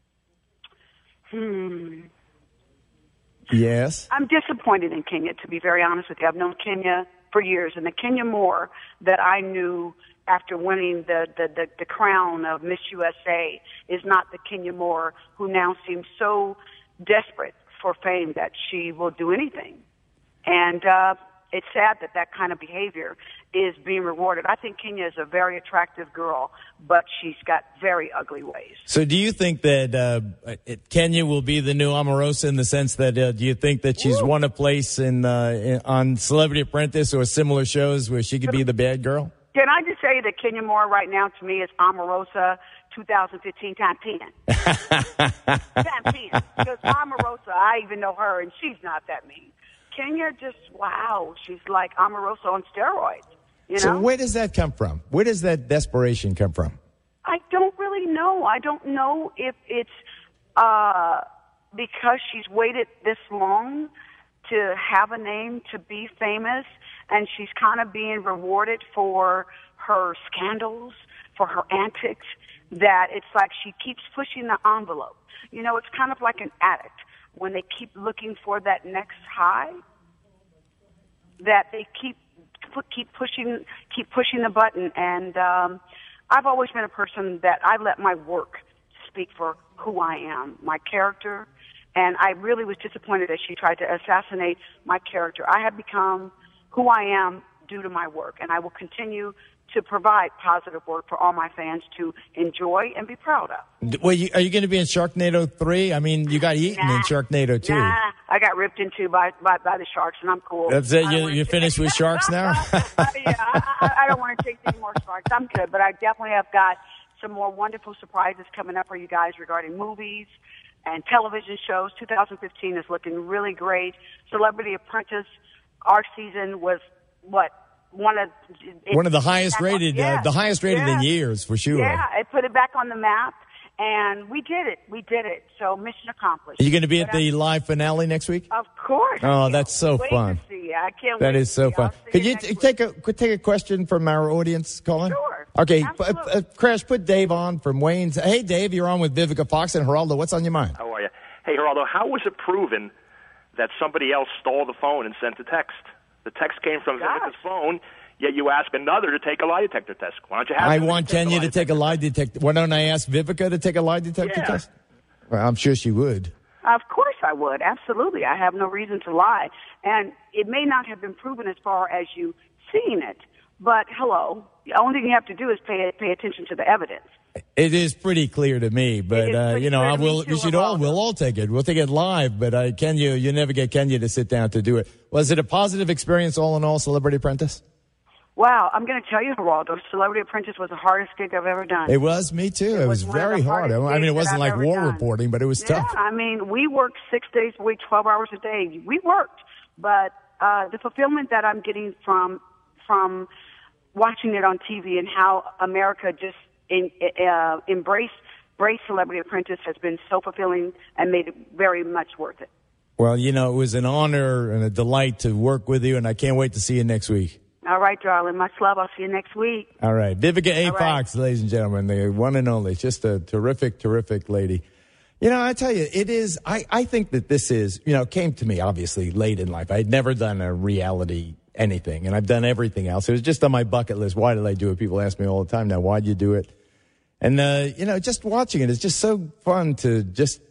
Yes? I'm disappointed in Kenya, to be very honest with you. I've known Kenya for years, and the Kenya Moore that I knew after winning the crown of Miss USA is not the Kenya Moore who now seems so desperate for fame that she will do anything. And it's sad that kind of behavior is being rewarded. I think Kenya is a very attractive girl, but she's got very ugly ways. So do you think that Kenya will be the new Omarosa in the sense that do you think that she's won a place on Celebrity Apprentice or similar shows where she could be the bad girl? Can I just say that Kenya Moore right now to me is Omarosa 2015 times 10. Times 10. Because Omarosa, I even know her, and she's not that mean. Kenya just, wow, she's like Omarosa on steroids. You know? So where does that come from? Where does that desperation come from? I don't really know. I don't know if it's because she's waited this long to have a name, to be famous, and she's kind of being rewarded for her scandals, for her antics, that it's like she keeps pushing the envelope. You know, it's kind of like an addict. When they keep looking for that next high, that they keep pushing the button. And I've always been a person that I let my work speak for who I am, my character. And I really was disappointed that she tried to assassinate my character. I have become who I am due to my work, and I will continue to provide positive work for all my fans to enjoy and be proud of. Well, are you going to be in Sharknado 3? I mean, you got eaten in Sharknado 2. Nah, I got ripped into by the sharks, and I'm cool. That's it? You're finished with sharks now? Yeah, I don't want to chase any more sharks. I'm good, but I definitely have got some more wonderful surprises coming up for you guys regarding movies and television shows. 2015 is looking really great. Celebrity Apprentice, our season was one of the highest rated, in years for sure. Yeah, it put it back on the map, and we did it. So mission accomplished. Are you going to be at the live finale next week? Of course. Oh, that's so fun. I can't wait. That is so fun. Could you take a question from our audience, Colin? Sure. Okay, Crash, put Dave on from Wayne's. Hey, Dave, you're on with Vivica Fox and Geraldo. What's on your mind? How are you? Hey, Geraldo, how was it proven that somebody else stole the phone and sent the text? The text came from Vivica's phone, yet you ask another to take a lie detector test. Why don't you have I want Kenya to take a lie detector. Why don't I ask Vivica to take a lie detector test? Well, I'm sure she would. Of course I would. Absolutely. I have no reason to lie. And it may not have been proven as far as you seeing it, but hello, the only thing you have to do is pay attention to the evidence. It is pretty clear to me, but we'll all take it. We'll take it live, but Kenya, you never get Kenya to sit down to do it. Was it a positive experience all in all, Celebrity Apprentice? Wow, I'm going to tell you, Geraldo, Celebrity Apprentice was the hardest gig I've ever done. It was, me too. It was very hard. I mean, it wasn't like war reporting, but it was tough. I mean, we worked 6 days a week, 12 hours a day. We worked, but the fulfillment that I'm getting from watching it on TV and how America just embraced Celebrity Apprentice has been so fulfilling and made it very much worth it. Well, it was an honor and a delight to work with you, and I can't wait to see you next week. All right, darling. Much love. I'll see you next week. All right. Vivica A. Fox, ladies and gentlemen, the one and only. Just a terrific, terrific lady. I tell you, it is, I think that this is, came to me obviously late in life. I had never done a reality anything, and I've done everything else. It was just on my bucket list. Why did I do it? People ask me all the time now, why'd you do it? And, just watching it is just so fun to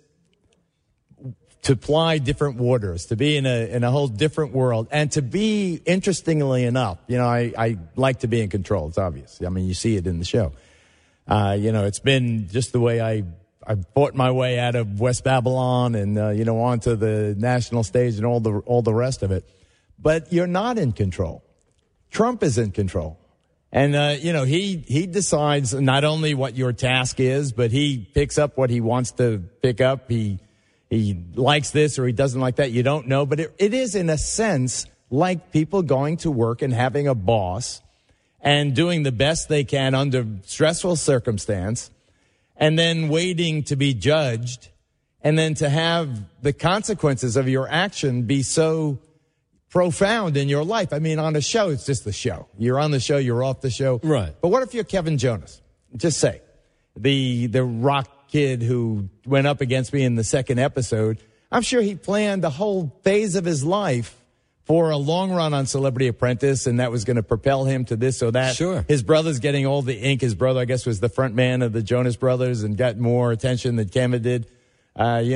ply different waters, to be in a whole different world, and to be, interestingly enough, I like to be in control. It's obvious. I mean, you see it in the show. It's been just the way I fought my way out of West Babylon and, onto the national stage and all the rest of it. But you're not in control. Trump is in control. And, he decides not only what your task is, but he picks up what he wants to pick up. He likes this or he doesn't like that. You don't know. But it is, in a sense, like people going to work and having a boss and doing the best they can under stressful circumstance and then waiting to be judged and then to have the consequences of your action be so profound in your life. I mean, on a show, it's just the show. You're on the show, you're off the show. Right. But what if you're Kevin Jonas? Just say, the rock kid who went up against me in the second episode. I'm sure he planned the whole phase of his life for a long run on Celebrity Apprentice, and that was going to propel him to this or that. Sure. His brother's getting all the ink. His brother, I guess, was the front man of the Jonas Brothers and got more attention than Kevin did. But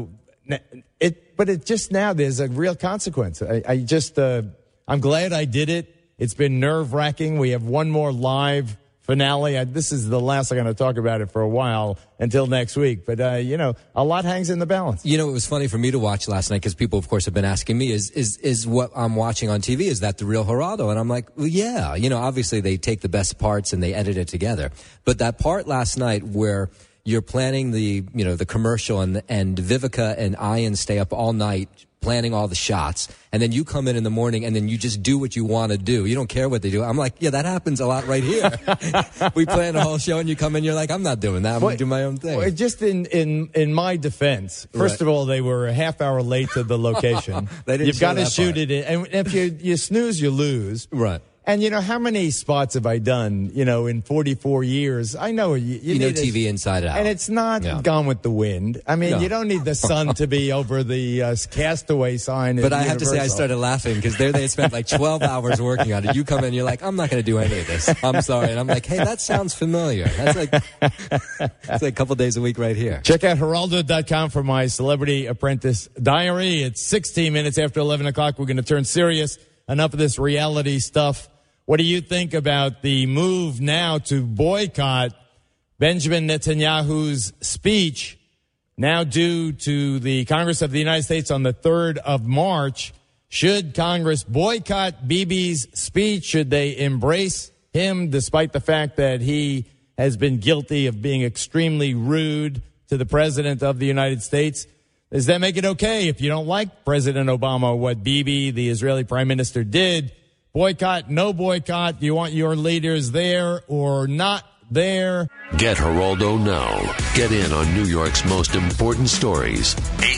it just now, there's a real consequence. I'm glad I did it. It's been nerve-wracking. We have one more live finale. This is the last I'm going to talk about it for a while until next week. But, a lot hangs in the balance. It was funny for me to watch last night because people, of course, have been asking me, is what I'm watching on TV, is that the real Geraldo? And I'm like, well, yeah. Obviously they take the best parts and they edit it together. But that part last night where you're planning the commercial and Vivica and Ian stay up all night planning all the shots, and then you come in the morning and then you just do what you want to do. You don't care what they do. I'm like, yeah, that happens a lot right here. We plan a whole show and you come in, you're like, I'm not doing that. I'm going to do my own thing. Well, just in my defense, first of all, they were a half hour late to the location. You've got to shoot it in. And if you snooze, you lose. Right. And how many spots have I done, in 44 years? I know you know TV inside out. And it's not Gone with the Wind. I mean, you don't need the sun to be over the Castaway sign. But I have to say, I started laughing because they spent like 12 hours working on it. You come in, you're like, I'm not going to do any of this. I'm sorry. And I'm like, hey, that sounds familiar. That's it's like a couple days a week right here. Check out Geraldo.com for my Celebrity Apprentice diary. It's 16 minutes after 11 o'clock. We're going to turn serious. Enough of this reality stuff. What do you think about the move now to boycott Benjamin Netanyahu's speech, now due to the Congress of the United States on the 3rd of March? Should Congress boycott Bibi's speech? Should they embrace him despite the fact that he has been guilty of being extremely rude to the President of the United States? Does that make it okay if you don't like President Obama or what Bibi, the Israeli Prime Minister, did? Boycott, no boycott. Do you want your leaders there or not there? Get Geraldo now. Get in on New York's most important stories.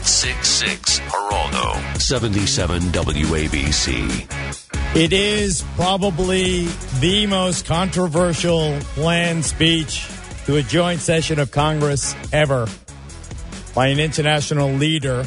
866-GERALDO. 77 WABC. It is probably the most controversial planned speech to a joint session of Congress ever by an international leader.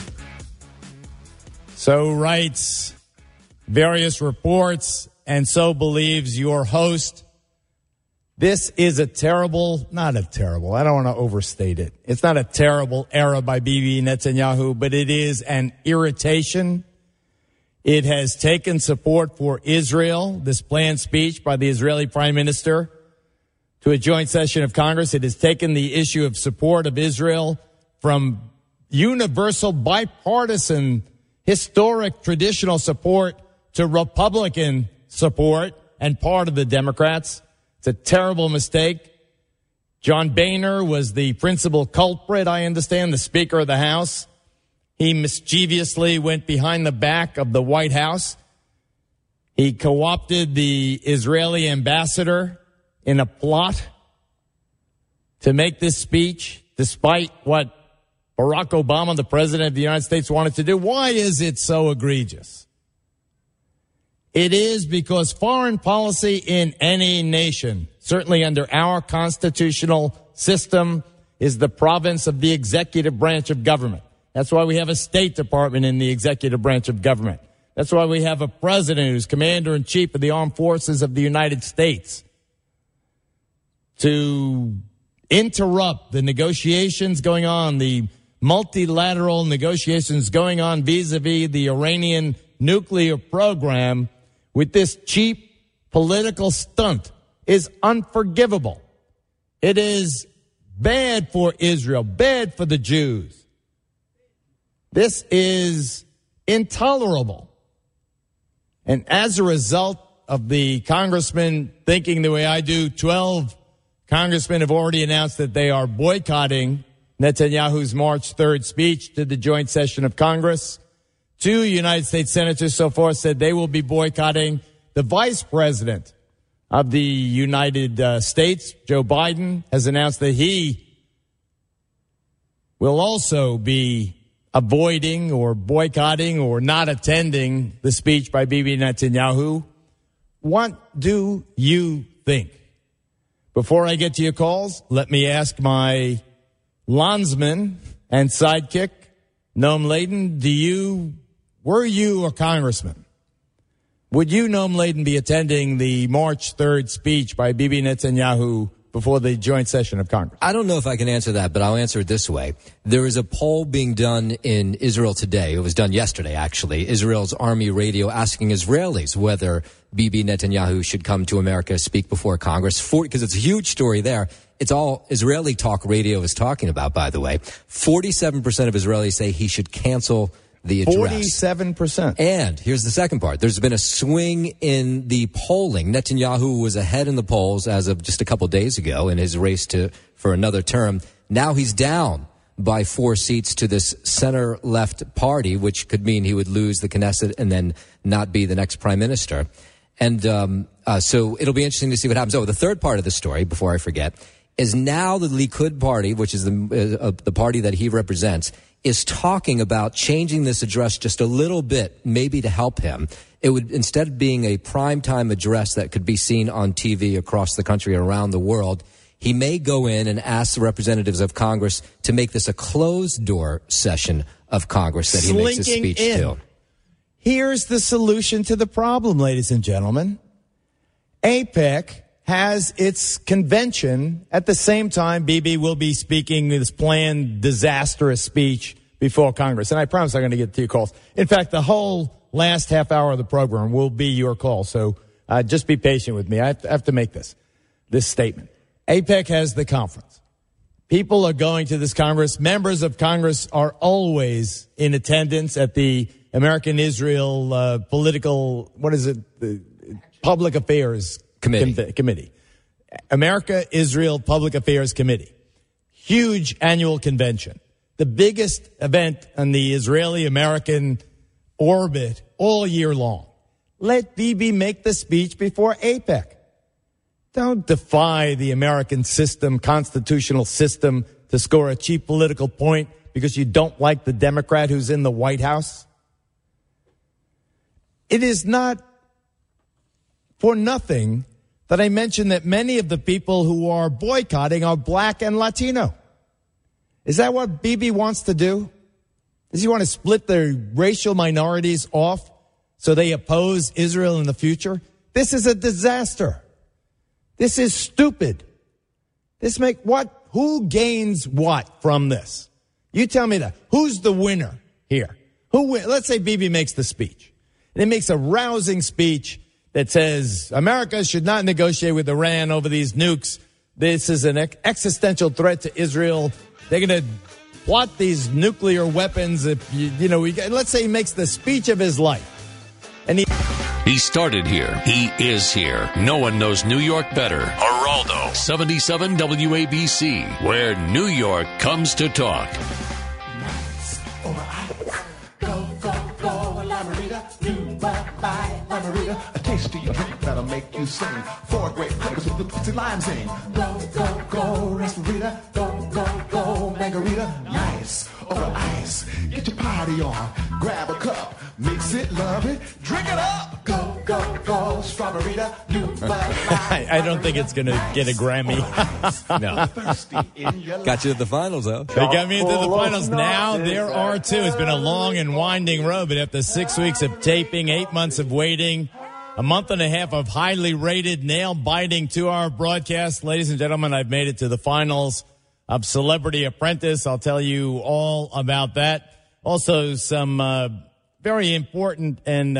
So writes various reports, and so believes your host. This is I don't want to overstate it. It's not a terrible era by Bibi Netanyahu, but it is an irritation. It has taken support for Israel, this planned speech by the Israeli Prime Minister, to a joint session of Congress. It has taken the issue of support of Israel from universal, bipartisan, historic, traditional support to Republican support and part of the Democrats. It's a terrible mistake. John Boehner was the principal culprit, I understand, the Speaker of the House. He mischievously went behind the back of the White House. He co-opted the Israeli ambassador in a plot to make this speech, despite what Barack Obama, the President of the United States, wanted to do. Why is it so egregious? It is because foreign policy in any nation, certainly under our constitutional system, is the province of the executive branch of government. That's why we have a State Department in the executive branch of government. That's why we have a president who's commander-in-chief of the armed forces of the United States to interrupt the negotiations going on, the multilateral negotiations going on vis-a-vis the Iranian nuclear program with this cheap political stunt is unforgivable. It is bad for Israel, bad for the Jews. This is intolerable. And as a result of the congressman thinking the way I do, 12 congressmen have already announced that they are boycotting Netanyahu's March 3rd speech to the joint session of Congress. 2 United States senators so far said they will be boycotting. The vice president of the United States, Joe Biden, has announced that he will also be avoiding or boycotting or not attending the speech by Bibi Netanyahu. What do you think? Before I get to your calls, let me ask my landsman and sidekick, Noam Laden, were you a congressman? Would you, Noam Laden, be attending the March 3rd speech by Bibi Netanyahu before the joint session of Congress? I don't know if I can answer that, but I'll answer it this way. There is a poll being done in Israel today. It was done yesterday, actually. Israel's Army Radio asking Israelis whether Bibi Netanyahu should come to America, speak before Congress, because it's a huge story there. It's all Israeli talk radio is talking about, by the way. 47% of Israelis say he should cancel the address. 47%. And here's the second part. There's been a swing in the polling. Netanyahu was ahead in the polls as of just a couple days ago in his race for another term. Now he's down by 4 seats to this center-left party, which could mean he would lose the Knesset and then not be the next prime minister. And so it'll be interesting to see what happens. Oh, the third part of the story, before I forget, is now the Likud party, which is the party that he represents, is talking about changing this address just a little bit, maybe to help him. It would, instead of being a primetime address that could be seen on TV across the country and around the world, he may go in and ask the representatives of Congress to make this a closed-door session of Congress that he makes his speech to. Here's the solution to the problem, ladies and gentlemen. AIPAC has its convention at the same time Bibi will be speaking this planned disastrous speech before Congress. And I promise I'm going to get to your calls. In fact, the whole last half hour of the program will be your call. So just be patient with me. I have to make this statement. AIPAC has the conference. People are going to this Congress. Members of Congress are always in attendance at the American-Israel political, Public Affairs Committee. America-Israel Public Affairs Committee. Huge annual convention. The biggest event on the Israeli-American orbit all year long. Let Bibi make the speech before AIPAC. Don't defy the American system, constitutional system, to score a cheap political point because you don't like the Democrat who's in the White House. It is not for nothing that I mentioned that many of the people who are boycotting are black and Latino. Is that what Bibi wants to do? Does he want to split the racial minorities off so they oppose Israel in the future? This is a disaster. This is stupid. Who gains what from this? You tell me that. Who's the winner here? Let's say Bibi makes the speech. And he makes a rousing speech that says America should not negotiate with Iran over these nukes This is an existential threat to Israel. They're going to plot these nuclear weapons. If let's say he makes the speech of his life, and He started here. He is here. No one knows New York better. Geraldo, 77 WABC, where New York comes to talk. A tasty drink that'll make you sing. 4 great flavors with the lime zing. Go, go, go, Rasparita. Go, go, go, Margarita. Nice over ice. Get your party on. Grab a cup. Mix it, love it. Drink it up. Go, go, go, Strawberita. I don't think it's going to get a Grammy. No. Got you to the finals, though. They got me into the finals. Now there are 2. It's been a long and winding road, but after 6 weeks of taping, 8 months of waiting, a month and a half of highly rated, nail-biting 2-hour broadcast, ladies and gentlemen, I've made it to the finals of Celebrity Apprentice. I'll tell you all about that. Also, some very important and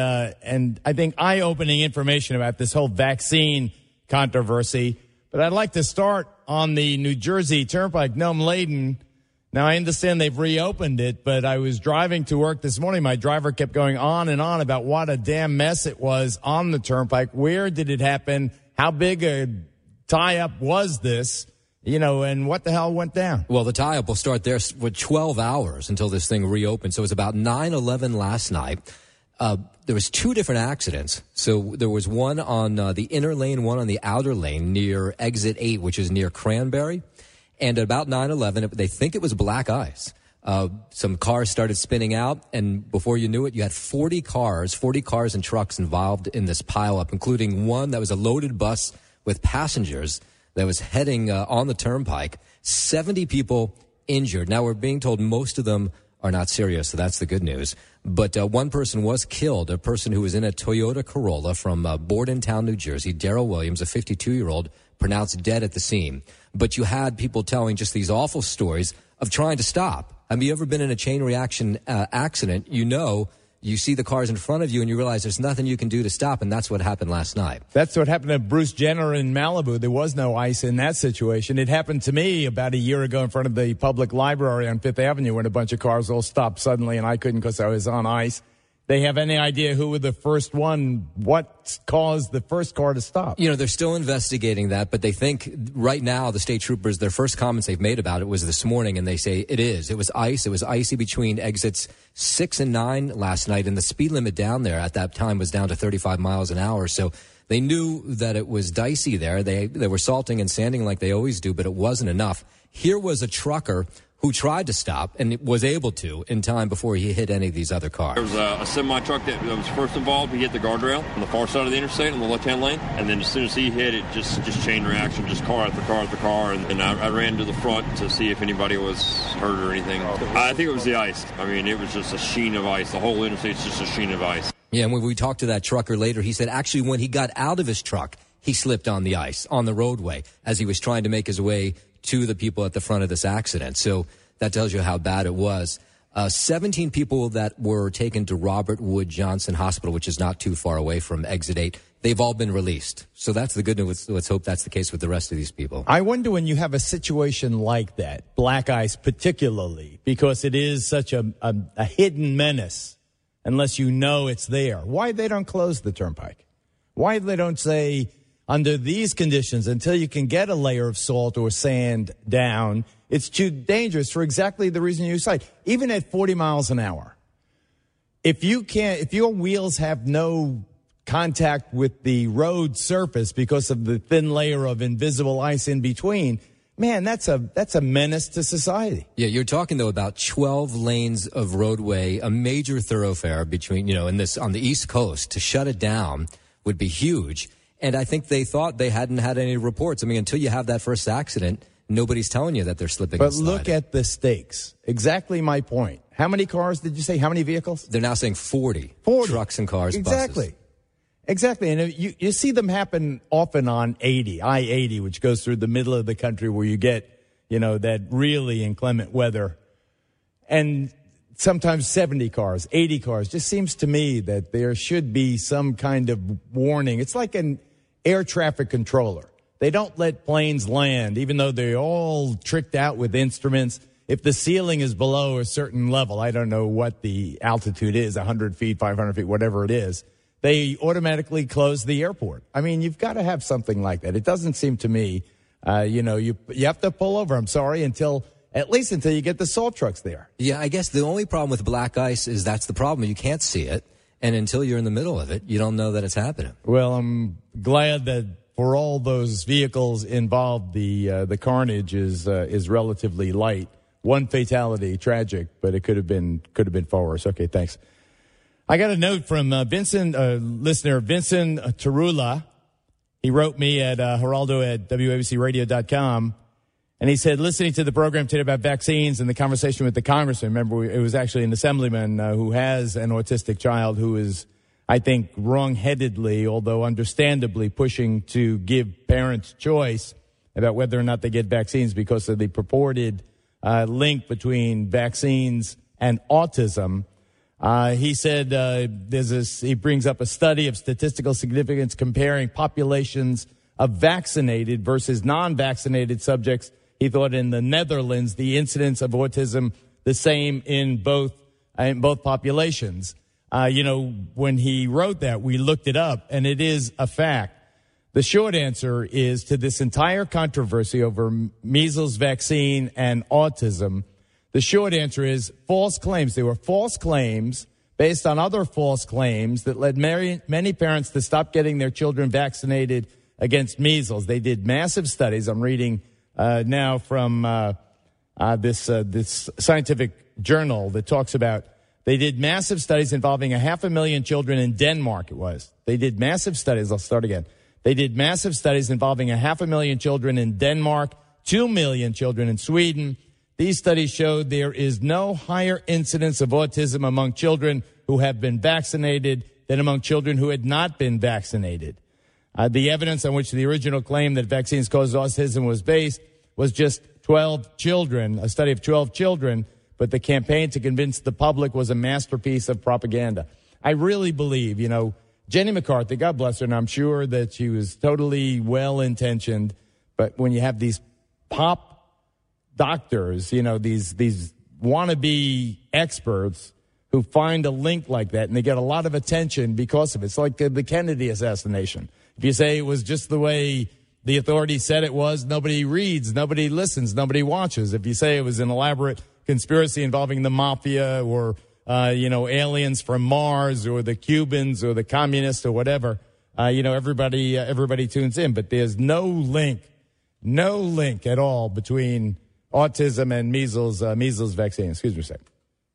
I think eye-opening information about this whole vaccine controversy. But I'd like to start on the New Jersey Turnpike, Nome-Laden. Now, I understand they've reopened it, but I was driving to work this morning. My driver kept going on and on about what a damn mess it was on the Turnpike. Where did it happen? How big a tie-up was this? And what the hell went down? Well, the tie-up will start there for 12 hours until this thing reopens. So it was about 9/11 last night. There was 2 different accidents. So there was one on the inner lane, one on the outer lane near Exit 8, which is near Cranberry. And at about 9/11, they think it was black ice. Some cars started spinning out, and before you knew it, you had 40 cars and trucks involved in this pileup, including one that was a loaded bus with passengers that was heading on the turnpike. 70 people injured. Now, we're being told most of them are not serious, so that's the good news. But one person was killed, a person who was in a Toyota Corolla from Bordentown, New Jersey, Daryl Williams, a 52-year-old, pronounced dead at the scene. But you had people telling just these awful stories of trying to stop. Have you ever been in a chain reaction accident? You see the cars in front of you and you realize there's nothing you can do to stop, and that's what happened last night. That's what happened to Bruce Jenner in Malibu. There was no ice in that situation. It happened to me about a year ago in front of the public library on Fifth Avenue when a bunch of cars all stopped suddenly and I couldn't because I was on ice. They have any idea who were the first one? What caused the first car to stop? They're still investigating that, but they think right now the state troopers, their first comments they've made about it was this morning, and they say it was ice. It was icy between exits 6 and 9 last night, and the speed limit down there at that time was down to 35 miles an hour. So they knew that it was dicey there. They were salting and sanding like they always do, but it wasn't enough. Here was a trucker who tried to stop and was able to in time before he hit any of these other cars. There was a semi-truck that was first involved. He hit the guardrail on the far side of the interstate on the left-hand lane. And then as soon as he hit it, just chain reaction, just car after car after car. And I ran to the front to see if anybody was hurt or anything. I think it was the ice. I mean, it was just a sheen of ice. The whole interstate's just a sheen of ice. Yeah, and when we talked to that trucker later, he said actually when he got out of his truck, he slipped on the ice, on the roadway, as he was trying to make his way to the people at the front of this accident. So that tells you how bad it was. 17 people that were taken to Robert Wood Johnson Hospital, which is not too far away from Exit 8, they've all been released. So that's the good news. Let's hope that's the case with the rest of these people. I wonder when you have a situation like that, black ice particularly, because it is such a hidden menace, unless you know it's there, why they don't close the turnpike? Why they don't say, under these conditions, until you can get a layer of salt or sand down, it's too dangerous for exactly the reason you cite. Even at 40 miles an hour, if your wheels have no contact with the road surface because of the thin layer of invisible ice in between, man, that's a menace to society. Yeah, you're talking though about 12 lanes of roadway, a major thoroughfare between, on the East Coast. To shut it down would be huge. And I think they thought they hadn't had any reports. I mean, until you have that first accident, nobody's telling you that they're slipping and sliding. But look at the stakes. Exactly my point. How many cars did you say? How many vehicles? They're now saying 40. Trucks and cars, exactly. buses. Exactly. And you see them happen often on I-80, which goes through the middle of the country where you get, that really inclement weather. And sometimes 70 cars, 80 cars. Just seems to me that there should be some kind of warning. It's like an air traffic controller. They don't let planes land, even though they're all tricked out with instruments. If the ceiling is below a certain level, I don't know what the altitude is, 100 feet, 500 feet, whatever it is, they automatically close the airport. I mean, you've got to have something like that. It doesn't seem to me, you have to pull over, I'm sorry, at least until you get the salt trucks there. Yeah, I guess the only problem with black ice is that's the problem. You can't see it. And until you're in the middle of it, you don't know that it's happening. Well, I'm glad that for all those vehicles involved, the carnage is relatively light. One fatality, tragic, but it could have been far worse. Okay, thanks. I got a note from listener Vincent Tarula. He wrote me at Geraldo@WABCRadio.com, and he said, listening to the program today about vaccines and the conversation with the congressman, remember, it was actually an assemblyman who has an autistic child who is, I think, wrong-headedly, although understandably, pushing to give parents choice about whether or not they get vaccines because of the purported link between vaccines and autism. He said he brings up a study of statistical significance comparing populations of vaccinated versus non-vaccinated subjects. He thought in the Netherlands, the incidence of autism the same in both populations. When he wrote that, we looked it up, and it is a fact. The short answer is to this entire controversy over measles vaccine and autism. The short answer is false claims. There were false claims based on other false claims that led many parents to stop getting their children vaccinated against measles. They did massive studies. I'm reading now from this scientific journal that talks about they did massive studies involving 500,000 children in Denmark. They did massive studies. I'll start again. They did massive studies involving 500,000 children in Denmark, 2 million children in Sweden. These studies showed there is no higher incidence of autism among children who have been vaccinated than among children who had not been vaccinated. The evidence on which the original claim that vaccines cause autism was based was just 12 children, a study of 12 children, but the campaign to convince the public was a masterpiece of propaganda. I really believe, Jenny McCarthy, God bless her, and I'm sure that she was totally well-intentioned, but when you have these pop doctors, these wannabe experts who find a link like that, and they get a lot of attention because of it. It's like the Kennedy assassination. If you say it was just the way the authorities said it was, nobody reads, nobody listens, nobody watches. If you say it was an elaborate conspiracy involving the mafia or aliens from Mars or the Cubans or the communists or whatever, everybody tunes in. But there's no link at all between autism and measles vaccine. Excuse me a second.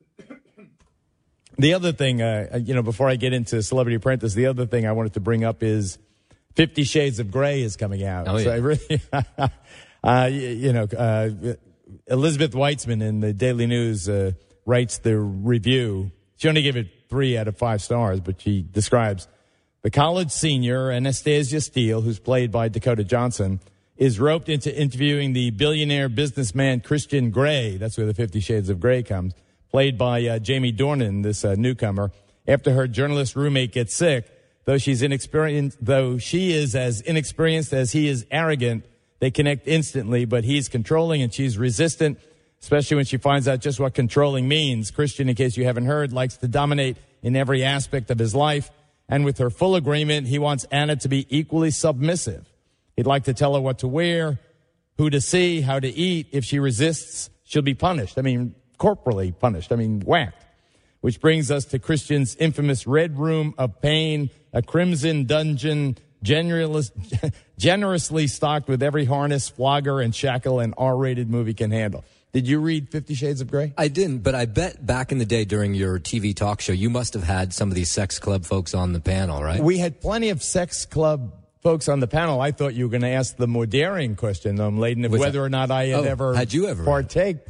The other thing, before I get into Celebrity Apprentice, the other thing I wanted to bring up is 50 Shades of Grey is coming out. Oh, yeah. So I really, Elizabeth Weitzman in the Daily News writes the review. She only gave it 3 out of 5 stars, but she describes the college senior, Anastasia Steele, who's played by Dakota Johnson, is roped into interviewing the billionaire businessman Christian Grey. That's where the 50 Shades of Grey comes, played by Jamie Dornan, this newcomer, after her journalist roommate gets sick. Though she is as inexperienced as he is arrogant, they connect instantly, but he's controlling and she's resistant, especially when she finds out just what controlling means. Christian, in case you haven't heard, likes to dominate in every aspect of his life. And with her full agreement, he wants Anna to be equally submissive. He'd like to tell her what to wear, who to see, how to eat. If she resists, she'll be punished. Corporally punished. Whacked. Which brings us to Christian's infamous Red Room of Pain, a crimson dungeon generously stocked with every harness, flogger, and shackle an R-rated movie can handle. Did you read 50 Shades of Grey? I didn't, but I bet back in the day during your TV talk show, you must have had some of these sex club folks on the panel, right? We had plenty of sex club folks on the panel. I thought you were going to ask the more daring question, Layden, of whether or not I had had you ever partook.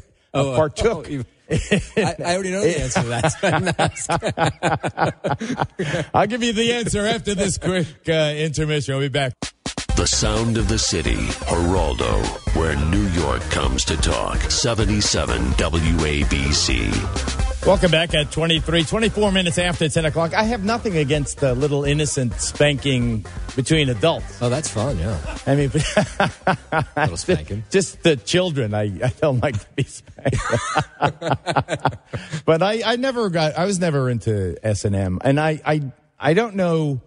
I already know the answer to that. I'll give you the answer after this quick intermission. We'll be back. The sound of the city, Geraldo, where New York comes to talk. 77 WABC. Welcome back at 24 minutes after 10 o'clock. I have nothing against the little innocent spanking between adults. Oh, that's fun, yeah. I mean, little spanking. Just the children, I don't like to be spanked. But I was never into S&M. And I don't know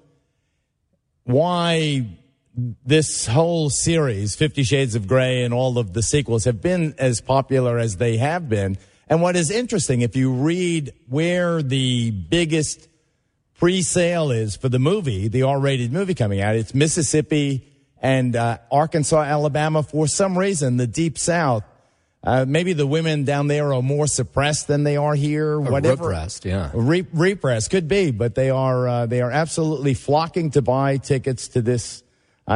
why this whole series, 50 Shades of Grey and all of the sequels, have been as popular as they have been. And what is interesting, if you read where the biggest pre-sale is for the movie, the R-rated movie coming out, it's Mississippi and Arkansas, Alabama. For some reason, the Deep South, maybe the women down there are more suppressed than they are here. Whatever. Repressed, yeah. Repressed, could be, but they are absolutely flocking to buy tickets to this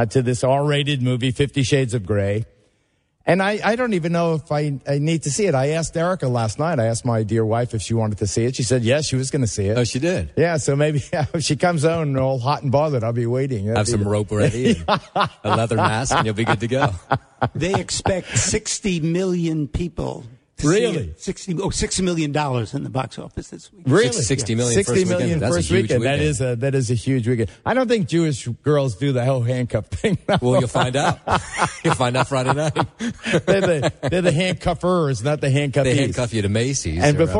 R-rated movie, 50 Shades of Grey. And I don't even know if I need to see it. I asked Erica last night. I asked my dear wife if she wanted to see it. She said yes, she was going to see it. Oh, she did? Yeah, so maybe if she comes home all hot and bothered, I'll be waiting. Have some rope ready and a leather mask, and you'll be good to go. They expect 60 million people. Really? $60 million in the box office this week. Really? 60 million 60 first million weekend. That's first a huge weekend. weekend. That is a huge weekend. I don't think Jewish girls do the whole handcuff thing. No. Well, you'll find out. You'll find out Friday night. They're the handcuffers, not the handcuffies. They handcuff you to Macy's. And or before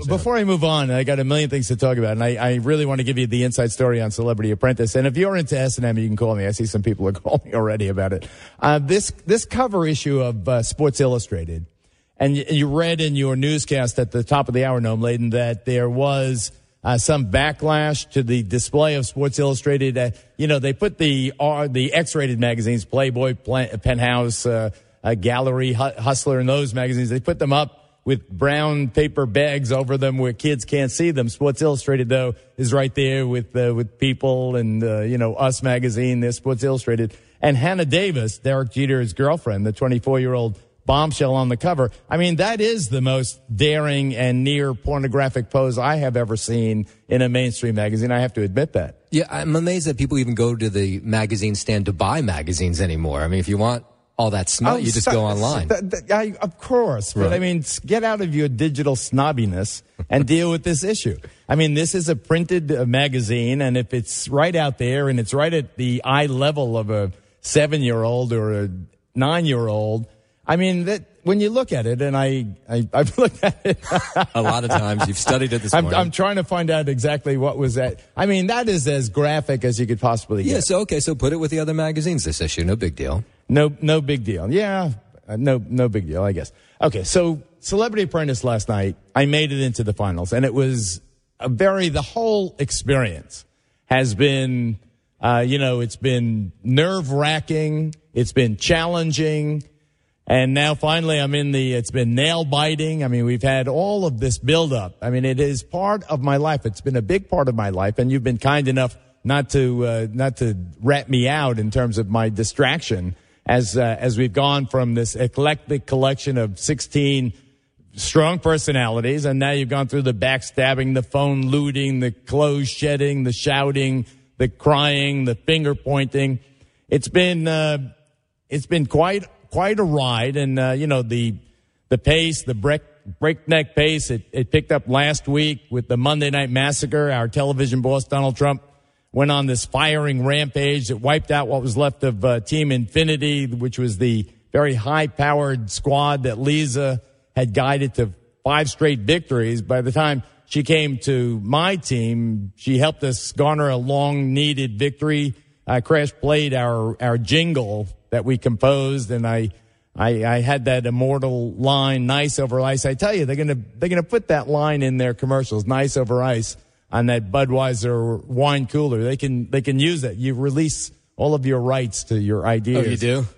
I move on, I got a million things to talk about, and I really want to give you the inside story on Celebrity Apprentice. And if you're into S&M, you can call me. I see some people are calling me already about it. This cover issue of Sports Illustrated. And you read in your newscast at the top of the hour, Noam Laden, that there was some backlash to the display of Sports Illustrated. They put the X-rated magazines, Playboy, Penthouse, Gallery, Hustler, and those magazines, they put them up with brown paper bags over them where kids can't see them. Sports Illustrated, though, is right there with People and, Us magazine. There's Sports Illustrated. And Hannah Davis, Derek Jeter's girlfriend, the 24-year-old bombshell on the cover. I mean, that is the most daring and near pornographic pose I have ever seen in a mainstream magazine. I have to admit that. Yeah, I'm amazed that people even go to the magazine stand to buy magazines anymore. I mean, if you want all that smut, you just go online. Of course. But, I mean, get out of your digital snobbiness and deal with this issue. I mean, this is a printed magazine, and if it's right out there and it's right at the eye level of a 7-year-old or a 9-year-old, I mean, that when you look at it, and I've looked at it a lot of times. You've studied it this morning. I'm trying to find out exactly what was that. I mean, that is as graphic as you could possibly get. Yeah, so put it with the other magazines this issue. No big deal. No big deal. Yeah, no big deal, I guess. Okay, so Celebrity Apprentice last night, I made it into the finals, and it was the whole experience has been, it's been nerve-wracking, it's been challenging. And now finally it's been nail biting. I mean, we've had all of this buildup. I mean, it is part of my life. It's been a big part of my life. And you've been kind enough not to rat me out in terms of my distraction as we've gone from this eclectic collection of 16 strong personalities. And now you've gone through the backstabbing, the phone looting, the clothes shedding, the shouting, the crying, the finger pointing. It's been quite a ride, and the pace, the breakneck pace, it picked up last week with the Monday Night Massacre. Our television boss Donald Trump went on this firing rampage that wiped out what was left of Team Infinity, which was the very high-powered squad that Lisa had guided to 5 straight victories. By the time she came to my team, she helped us garner a long-needed victory. Crash played our jingle that we composed, and I had that immortal line, "Nice over ice." I tell you, they're gonna put that line in their commercials, "Nice over ice," on that Budweiser wine cooler. They can use that. You release all of your rights to your ideas. Oh, you do?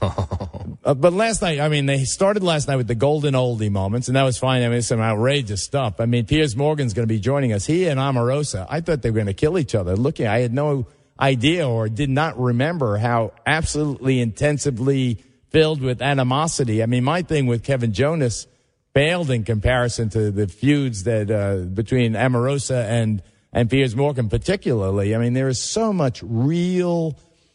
But last night, I mean, they started last night with the golden oldie moments, and that was fine. I mean, some outrageous stuff. I mean, Piers Morgan's going to be joining us. He and Omarosa, I thought they were going to kill each other. I had no idea or did not remember how absolutely intensively filled with animosity. I mean, my thing with Kevin Jonas paled in comparison to the feuds that between Omarosa and Piers Morgan particularly. I mean, there is so much real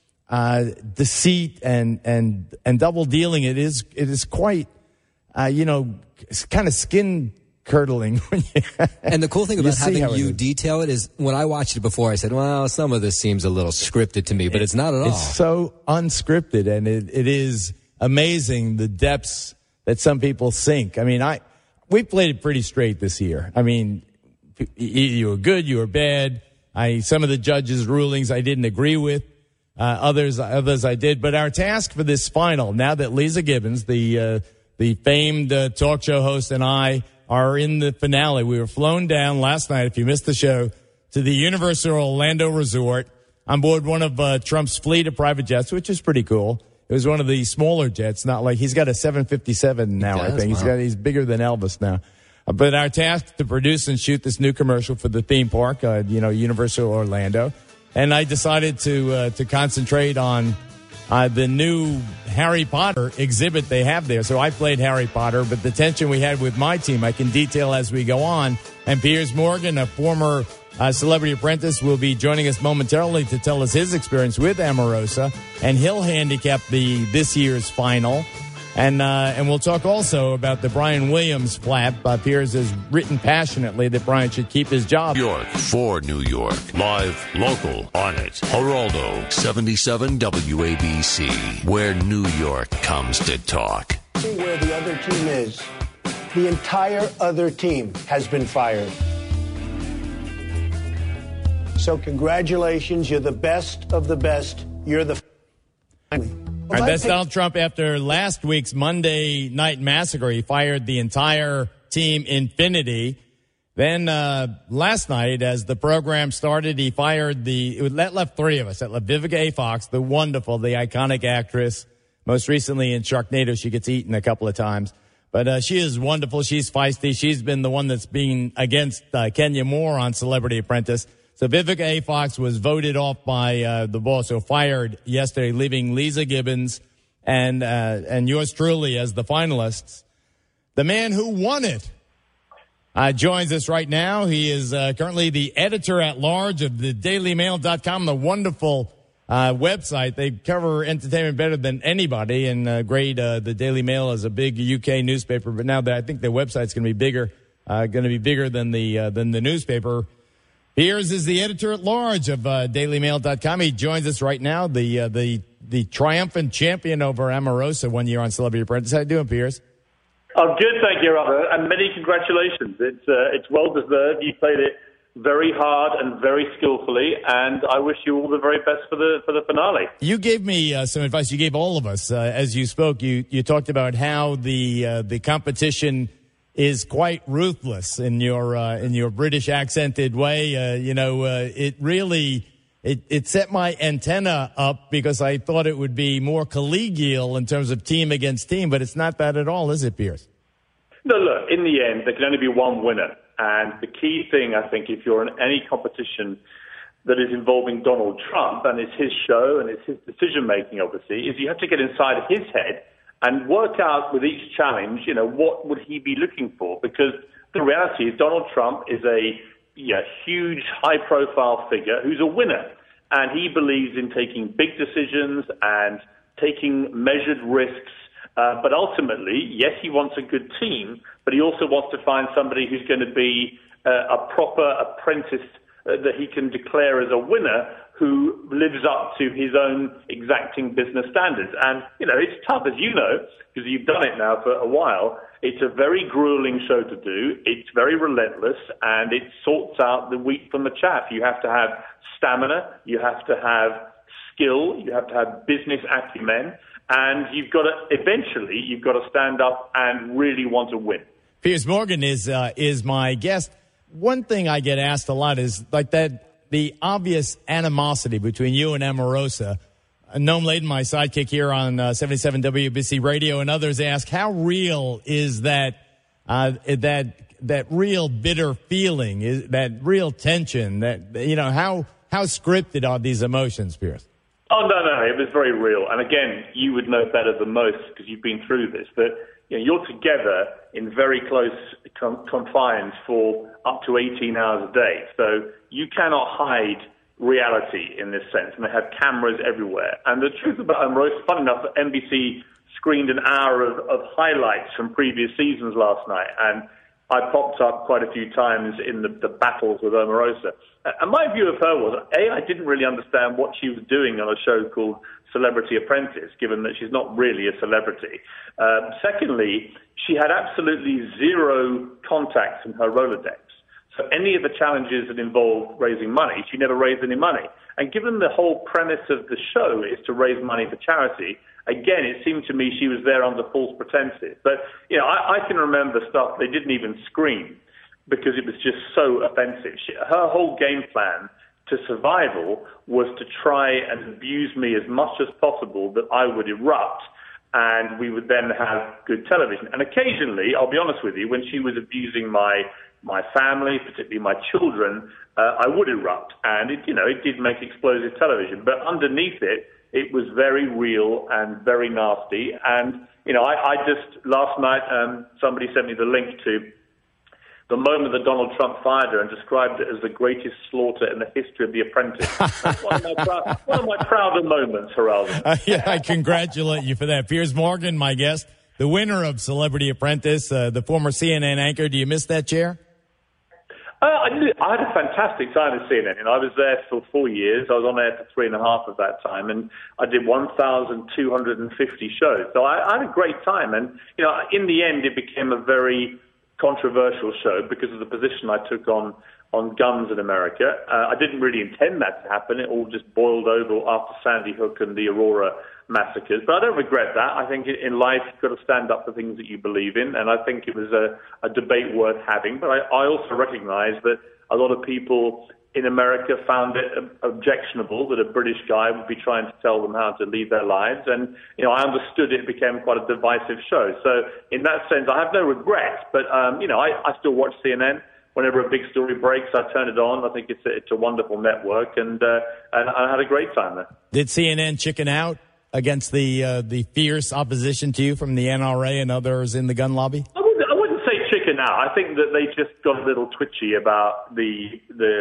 deceit and double dealing. It is quite kind of skin curdling. And the cool thing about see having how it you is. detail it is when I watched it before, I said, well, some of this seems a little scripted to me, but it's not at all. It's so unscripted, and it is amazing the depths that some people sink. I mean, we played it pretty straight this year. I mean, you were good, you were bad. Some of the judges' rulings I didn't agree with. Others I did. But our task for this final, now that Lisa Gibbons, the famed talk show host, and I are in the finale. We were flown down last night, if you missed the show, to the Universal Orlando Resort on board one of Trump's fleet of private jets, which is pretty cool. It was one of the smaller jets, not like he's got a 757 now, I think. Wow. He's bigger than Elvis now. But our task to produce and shoot this new commercial for the theme park, Universal Orlando. And I decided to concentrate on the new Harry Potter exhibit they have there. So I played Harry Potter, but the tension we had with my team I can detail as we go on. And Piers Morgan, a former Celebrity Apprentice, will be joining us momentarily to tell us his experience with Omarosa, and he'll handicap this year's final. And we'll talk also about the Brian Williams flap. Piers has written passionately that Brian should keep his job. New York for New York. Live, local, on it. Geraldo, 77 WABC, where New York comes to talk. See where the other team is. The entire other team has been fired. So congratulations, you're the best of the best. You're the All right, that's Donald Trump after last week's Monday night massacre. He fired the entire team Infinity. Then last night, as the program started, he fired that left three of us. That left Vivica A. Fox, the wonderful, the iconic actress. Most recently in Sharknado, she gets eaten a couple of times. But she is wonderful. She's feisty. She's been the one that's been against Kenya Moore on Celebrity Apprentice. So Vivica A. Fox was voted off by the boss, so fired yesterday, leaving Lisa Gibbons and yours truly as the finalists. The man who won it joins us right now. He is currently the editor-at-large of the DailyMail.com, the wonderful website. They cover entertainment better than anybody and grade the Daily Mail as a big UK newspaper. But now that I think their website's going to be bigger, than the newspaper. Piers is the editor-at-large of DailyMail.com. He joins us right now, the triumphant champion over Omarosa 1 year on Celebrity Apprentice. How you doing, Piers? I'm good, thank you, Robert, and many congratulations. It's well-deserved. You played it very hard and very skillfully, and I wish you all the very best for the finale. You gave me some advice. You gave all of us as you spoke. You talked about how the competition is quite ruthless in your British accented way. It really set my antenna up because I thought it would be more collegial in terms of team against team, but it's not that at all, is it, Piers? No, look, in the end, there can only be one winner. And the key thing, I think, if you're in any competition that is involving Donald Trump, and it's his show and it's his decision-making, obviously, is you have to get inside his head and work out with each challenge, what would he be looking for? Because the reality is Donald Trump is a huge, high-profile figure who's a winner. And he believes in taking big decisions and taking measured risks. But ultimately, yes, he wants a good team, but he also wants to find somebody who's going to be a proper apprentice that he can declare as a winner who lives up to his own exacting business standards. And, it's tough, as you know, because you've done it now for a while. It's a very grueling show to do. It's very relentless, and it sorts out the wheat from the chaff. You have to have stamina. You have to have skill. You have to have business acumen. And you've got to stand up and really want to win. Piers Morgan is my guest. One thing I get asked a lot is like the obvious animosity between you and Omarosa. Noam Laden, my sidekick here on 77 WBC Radio, and others ask, how real is that real bitter feeling, is that real tension, how scripted are these emotions, Piers? Oh, no, it was very real. And again, you would know better than most because you've been through this, that you're together in very close confines for up to 18 hours a day. So you cannot hide reality in this sense. And they have cameras everywhere. And the truth about Omarosa, fun enough, NBC screened an hour of highlights from previous seasons last night. And I popped up quite a few times in the battles with Omarosa. And my view of her was, A, I didn't really understand what she was doing on a show called Celebrity Apprentice, given that she's not really a celebrity. Secondly, she had absolutely zero contacts in her Rolodex. So any of the challenges that involved raising money, she never raised any money. And given the whole premise of the show is to raise money for charity, again, it seemed to me she was there under false pretenses. But, you know, I can remember stuff they didn't even screen because it was just so offensive. Her whole game plan to survival was to try and abuse me as much as possible that I would erupt and we would then have good television. And occasionally, I'll be honest with you, when she was abusing my family, particularly my children, I would erupt. And it did make explosive television. But underneath it, it was very real and very nasty. And, I just, last night, somebody sent me the link to the moment that Donald Trump fired her and described it as the greatest slaughter in the history of The Apprentice. That's one of my prouder moments, Geraldo. I congratulate you for that. Piers Morgan, my guest, the winner of Celebrity Apprentice, the former CNN anchor. Do you miss that chair? I had a fantastic time at CNN, and I was there for 4 years. I was on air for 3.5 of that time, and I did 1,250 shows. So I had a great time, and in the end, it became a very controversial show because of the position I took on guns in America. I didn't really intend that to happen. It all just boiled over after Sandy Hook and the Aurora massacres. But I don't regret that. I think in life you've got to stand up for things that you believe in, and I think it was a debate worth having. But I also recognize that a lot of people in America found it objectionable that a British guy would be trying to tell them how to lead their lives. And, I understood it became quite a divisive show. So in that sense, I have no regrets. But, I still watch CNN. Whenever a big story breaks, I turn it on. I think it's a wonderful network, and I had a great time there. Did CNN chicken out against the fierce opposition to you from the NRA and others in the gun lobby? I wouldn't say chicken out. I think that they just got a little twitchy about the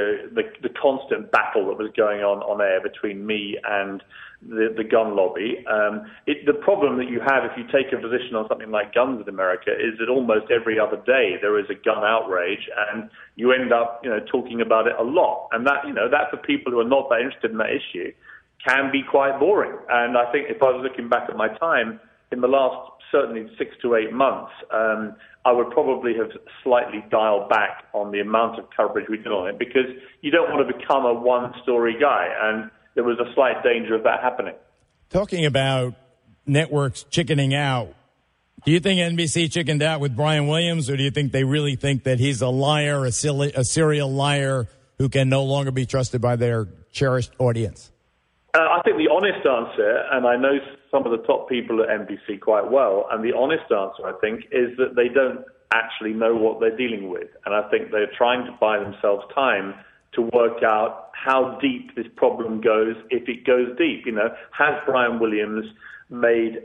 constant battle that was going on air between me and the gun lobby. The problem that you have if you take a position on something like guns in America is that almost every other day there is a gun outrage, and you end up talking about it a lot. And that that for people who are not that interested in that issue can be quite boring. And I think if I was looking back at my time in the last certainly 6 to 8 months, I would probably have slightly dialed back on the amount of coverage we did on it, because you don't want to become a one-story guy, and there was a slight danger of that happening. Talking about networks chickening out, do you think NBC chickened out with Brian Williams, or do you think they really think that he's a liar, a serial liar who can no longer be trusted by their cherished audience? I think the honest answer, and I know some of the top people at NBC quite well, and the honest answer, I think, is that they don't actually know what they're dealing with. And I think they're trying to buy themselves time to work out how deep this problem goes, if it goes deep. Has Brian Williams made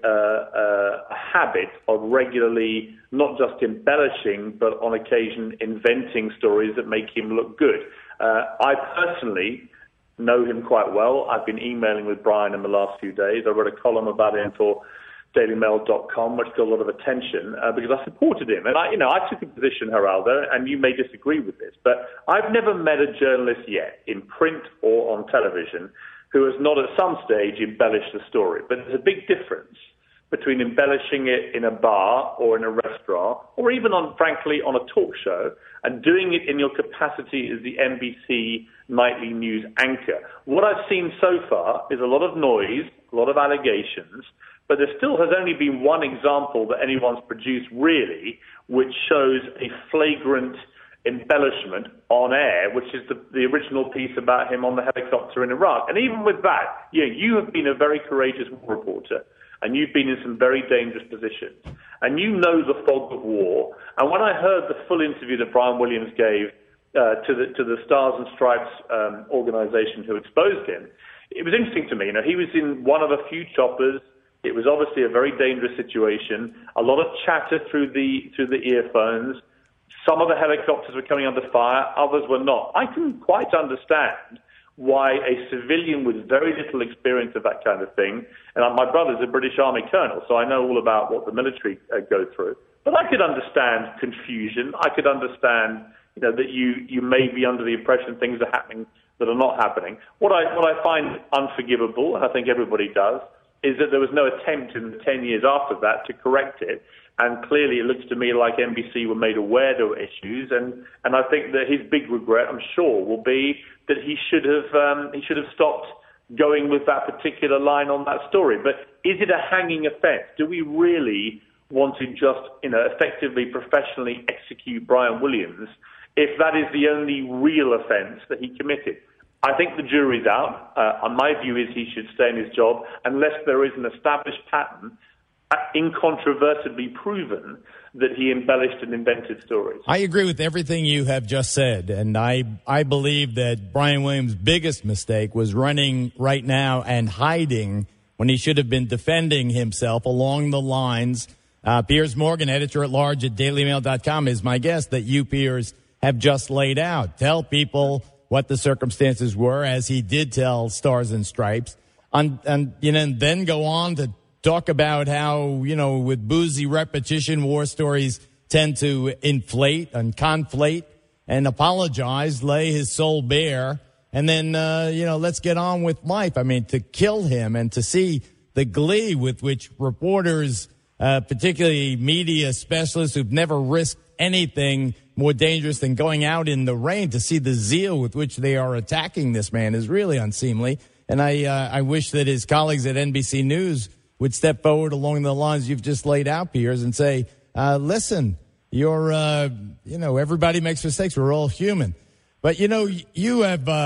a habit of regularly not just embellishing, but on occasion inventing stories that make him look good? I personally know him quite well. I've been emailing with Brian in the last few days. I wrote a column about him for DailyMail.com, which got a lot of attention because I supported him. And I took a position, Geraldo, and you may disagree with this, but I've never met a journalist yet, in print or on television, who has not at some stage embellished the story. But there's a big difference between embellishing it in a bar or in a restaurant, or even frankly, on a talk show, and doing it in your capacity as the NBC nightly news anchor. What I've seen so far is a lot of noise, a lot of allegations, but there still has only been one example that anyone's produced, really, which shows a flagrant embellishment on air, which is the original piece about him on the helicopter in Iraq. And even with that, you have been a very courageous war reporter, and you've been in some very dangerous positions, and you know the fog of war. And when I heard the full interview that Brian Williams gave to the Stars and Stripes organization who exposed him, it was interesting to me. He was in one of a few choppers. It was obviously a very dangerous situation. A lot of chatter through the earphones. Some of the helicopters were coming under fire, others were not. I can quite understand why a civilian with very little experience of that kind of thing, and my brother's a British Army colonel, so I know all about what the military go through, But I could understand confusion. I could understand, that you may be under the impression things are happening that are not happening. What I find unforgivable, and I think everybody does, is that there was no attempt in the 10 years after that to correct it. And clearly it looks to me like NBC were made aware there were issues. And I think that his big regret, I'm sure, will be that he should have stopped going with that particular line on that story. But is it a hanging offence? Do we really want to just, effectively, professionally execute Brian Williams if that is the only real offence that he committed? I think the jury's out. My view is he should stay in his job unless there is an established pattern, incontrovertibly proven, that he embellished and invented stories. I agree with everything you have just said, and I believe that Brian Williams' biggest mistake was running right now and hiding when he should have been defending himself along the lines. Piers Morgan, editor-at-large at DailyMail.com, is my guest that you, Piers, have just laid out. Tell people what the circumstances were, as he did tell Stars and Stripes, and then go on to talk about how, with boozy repetition, war stories tend to inflate and conflate, and apologize, lay his soul bare, and then, let's get on with life. I mean, to kill him and to see the glee with which reporters, particularly media specialists who've never risked anything more dangerous than going out in the rain, to see the zeal with which they are attacking this man is really unseemly. And I wish that his colleagues at NBC News would step forward along the lines you've just laid out, Piers, and say, listen, you're, everybody makes mistakes. We're all human. But, you've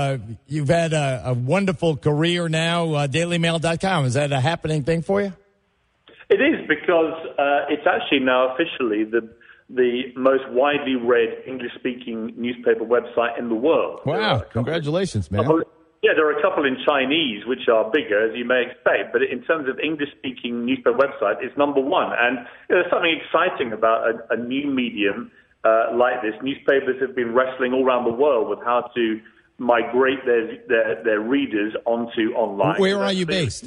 had a wonderful career now, DailyMail.com. Is that a happening thing for you? It is, because it's actually now officially the most widely read English-speaking newspaper website in the world. Wow. Congratulations, man. There are a couple in Chinese, which are bigger, as you may expect, but in terms of English-speaking newspaper website, it's number one. And there's something exciting about a new medium like this. Newspapers have been wrestling all around the world with how to migrate their readers onto online. Where are you based?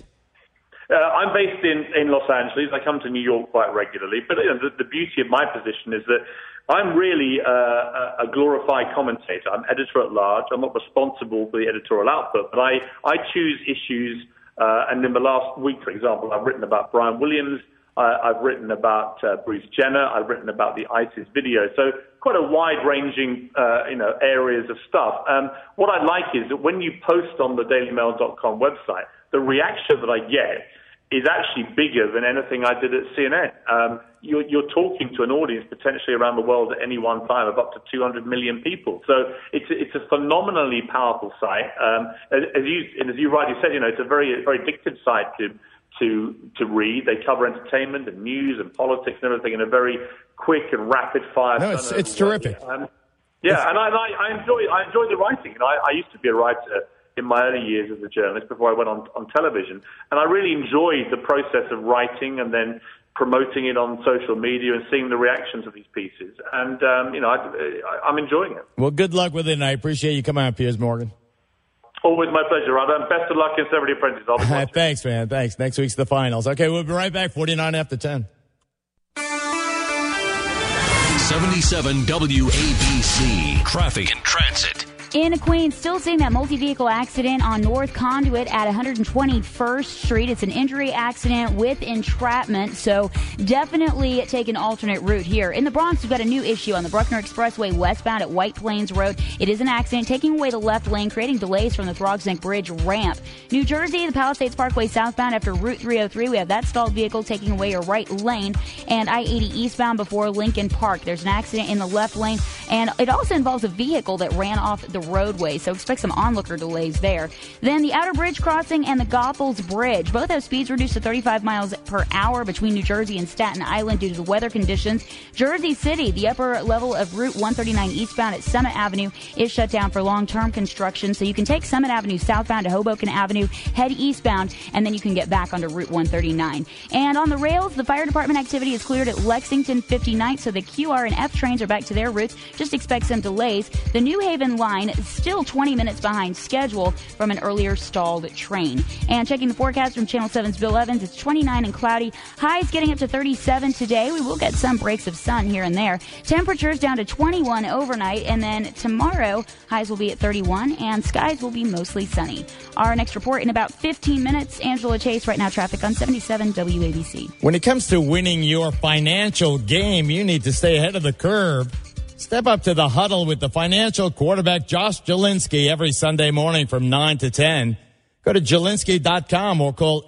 I'm based in Los Angeles. I come to New York quite regularly. But the beauty of my position is that I'm really a glorified commentator. I'm editor-at-large. I'm not responsible for the editorial output, but I choose issues. And in the last week, for example, I've written about Brian Williams. I've written about Bruce Jenner. I've written about the ISIS video. So quite a wide-ranging, areas of stuff. What I like is that when you post on the DailyMail.com website, the reaction that I get is actually bigger than anything I did at CNN. You're talking to an audience potentially around the world at any one time of up to 200 million people. So it's a phenomenally powerful site. As you rightly said, it's a very, very addictive site to read. They cover entertainment and news and politics and everything in a very quick and rapid fire. No, it's terrific. And I enjoy the writing. I used to be a writer in my early years as a journalist before I went on television. And I really enjoyed the process of writing and then promoting it on social media and seeing the reactions of these pieces. And, I'm enjoying it. Well, good luck with it, and I appreciate you coming out, Piers Morgan. Always my pleasure, Rod. And best of luck in Celebrity Apprentice. I'll be watching. Thanks, man. Thanks. Next week's the finals. Okay, we'll be right back. 49 after 10. 77 WABC. Traffic and Transit. In Queens, still seeing that multi-vehicle accident on North Conduit at 121st Street. It's an injury accident with entrapment, so definitely take an alternate route here. In the Bronx, we've got a new issue on the Bruckner Expressway westbound at White Plains Road. It is an accident taking away the left lane, creating delays from the Throgsneck Bridge ramp. New Jersey, the Palisades Parkway southbound after Route 303. We have that stalled vehicle taking away a right lane, and I-80 eastbound before Lincoln Park. There's an accident in the left lane, and it also involves a vehicle that ran off the roadway, so expect some onlooker delays there. Then the Outer Bridge Crossing and the Goethals Bridge. Both have speeds reduced to 35 miles per hour between New Jersey and Staten Island due to the weather conditions. Jersey City, the upper level of Route 139 eastbound at Summit Avenue is shut down for long-term construction, so you can take Summit Avenue southbound to Hoboken Avenue, head eastbound, and then you can get back onto Route 139. And on the rails, the fire department activity is cleared at Lexington 59th, so the QR and F trains are back to their routes. Just expect some delays. The New Haven line still 20 minutes behind schedule from an earlier stalled train. And checking the forecast from Channel 7's Bill Evans, it's 29 and cloudy. Highs getting up to 37 today. We will get some breaks of sun here and there. Temperatures down to 21 overnight, and then tomorrow highs will be at 31 and skies will be mostly sunny. Our next report in about 15 minutes. Angela Chase, right now traffic on 77 WABC. When it comes to winning your financial game, you need to stay ahead of the curve. Step up to the huddle with the financial quarterback Josh Jelinski every Sunday morning from 9 to 10. Go to Jelinski.com or call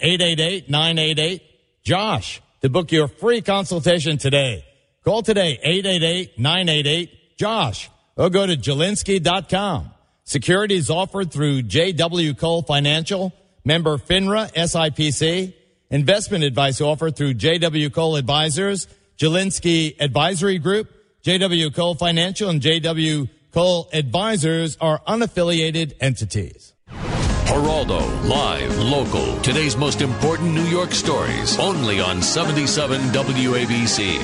888-988-JOSH to book your free consultation today. Call today, 888-988-JOSH, or go to Jelinski.com. Securities offered through J.W. Cole Financial, member FINRA, SIPC. Investment advice offered through J.W. Cole Advisors, Jelinski Advisory Group, J.W. Cole Financial, and J.W. Cole Advisors are unaffiliated entities. Geraldo, live, local. Today's most important New York stories. Only on 77 WABC.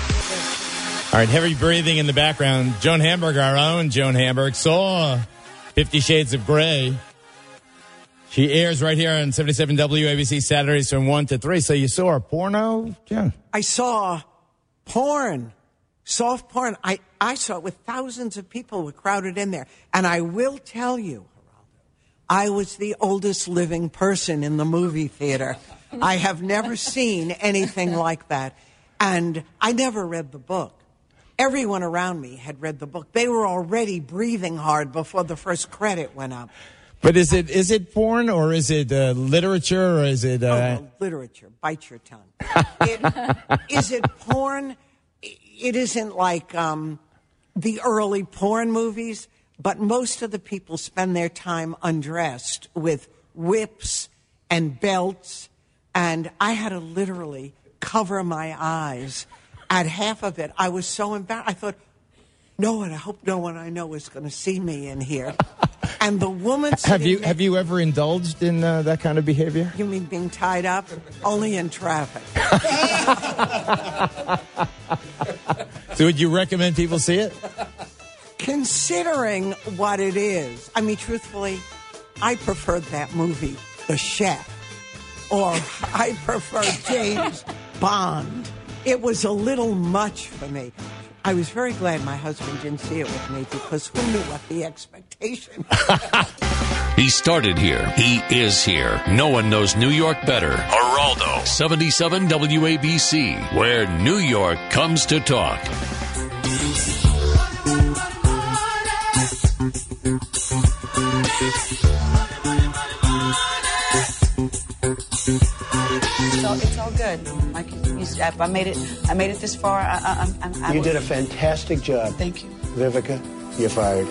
All right, heavy breathing in the background. Joan Hamburg, our own Joan Hamburg, saw 50 Shades of Grey. She airs right here on 77 WABC Saturdays from 1 to 3. So you saw a porno, Joan? I saw porn. Soft porn. I saw it with thousands of people were crowded in there. And I will tell you, I was the oldest living person in the movie theater. I have never seen anything like that. And I never read the book. Everyone around me had read the book. They were already breathing hard before the first credit went up. But is it porn or is it literature or is it... literature. Bite your tongue. Is it porn? It isn't like the early porn movies, but most of the people spend their time undressed with whips and belts, and I had to literally cover my eyes at half of it. I was so embarrassed. I thought, I hope no one I know is going to see me in here. And the woman have you ever indulged in that kind of behavior? You mean being tied up? Only in traffic. So would you recommend people see it? Considering what it is, I mean, truthfully, I preferred that movie, The Chef, or I preferred James Bond. It was a little much for me. I was very glad my husband didn't see it with me because who knew what the expectation was? He started here. He is here. No one knows New York better. Geraldo, 77 WABC, where New York comes to talk. It's all good. Like I made it this far. You did a fantastic job. Thank you. Vivica, you're fired.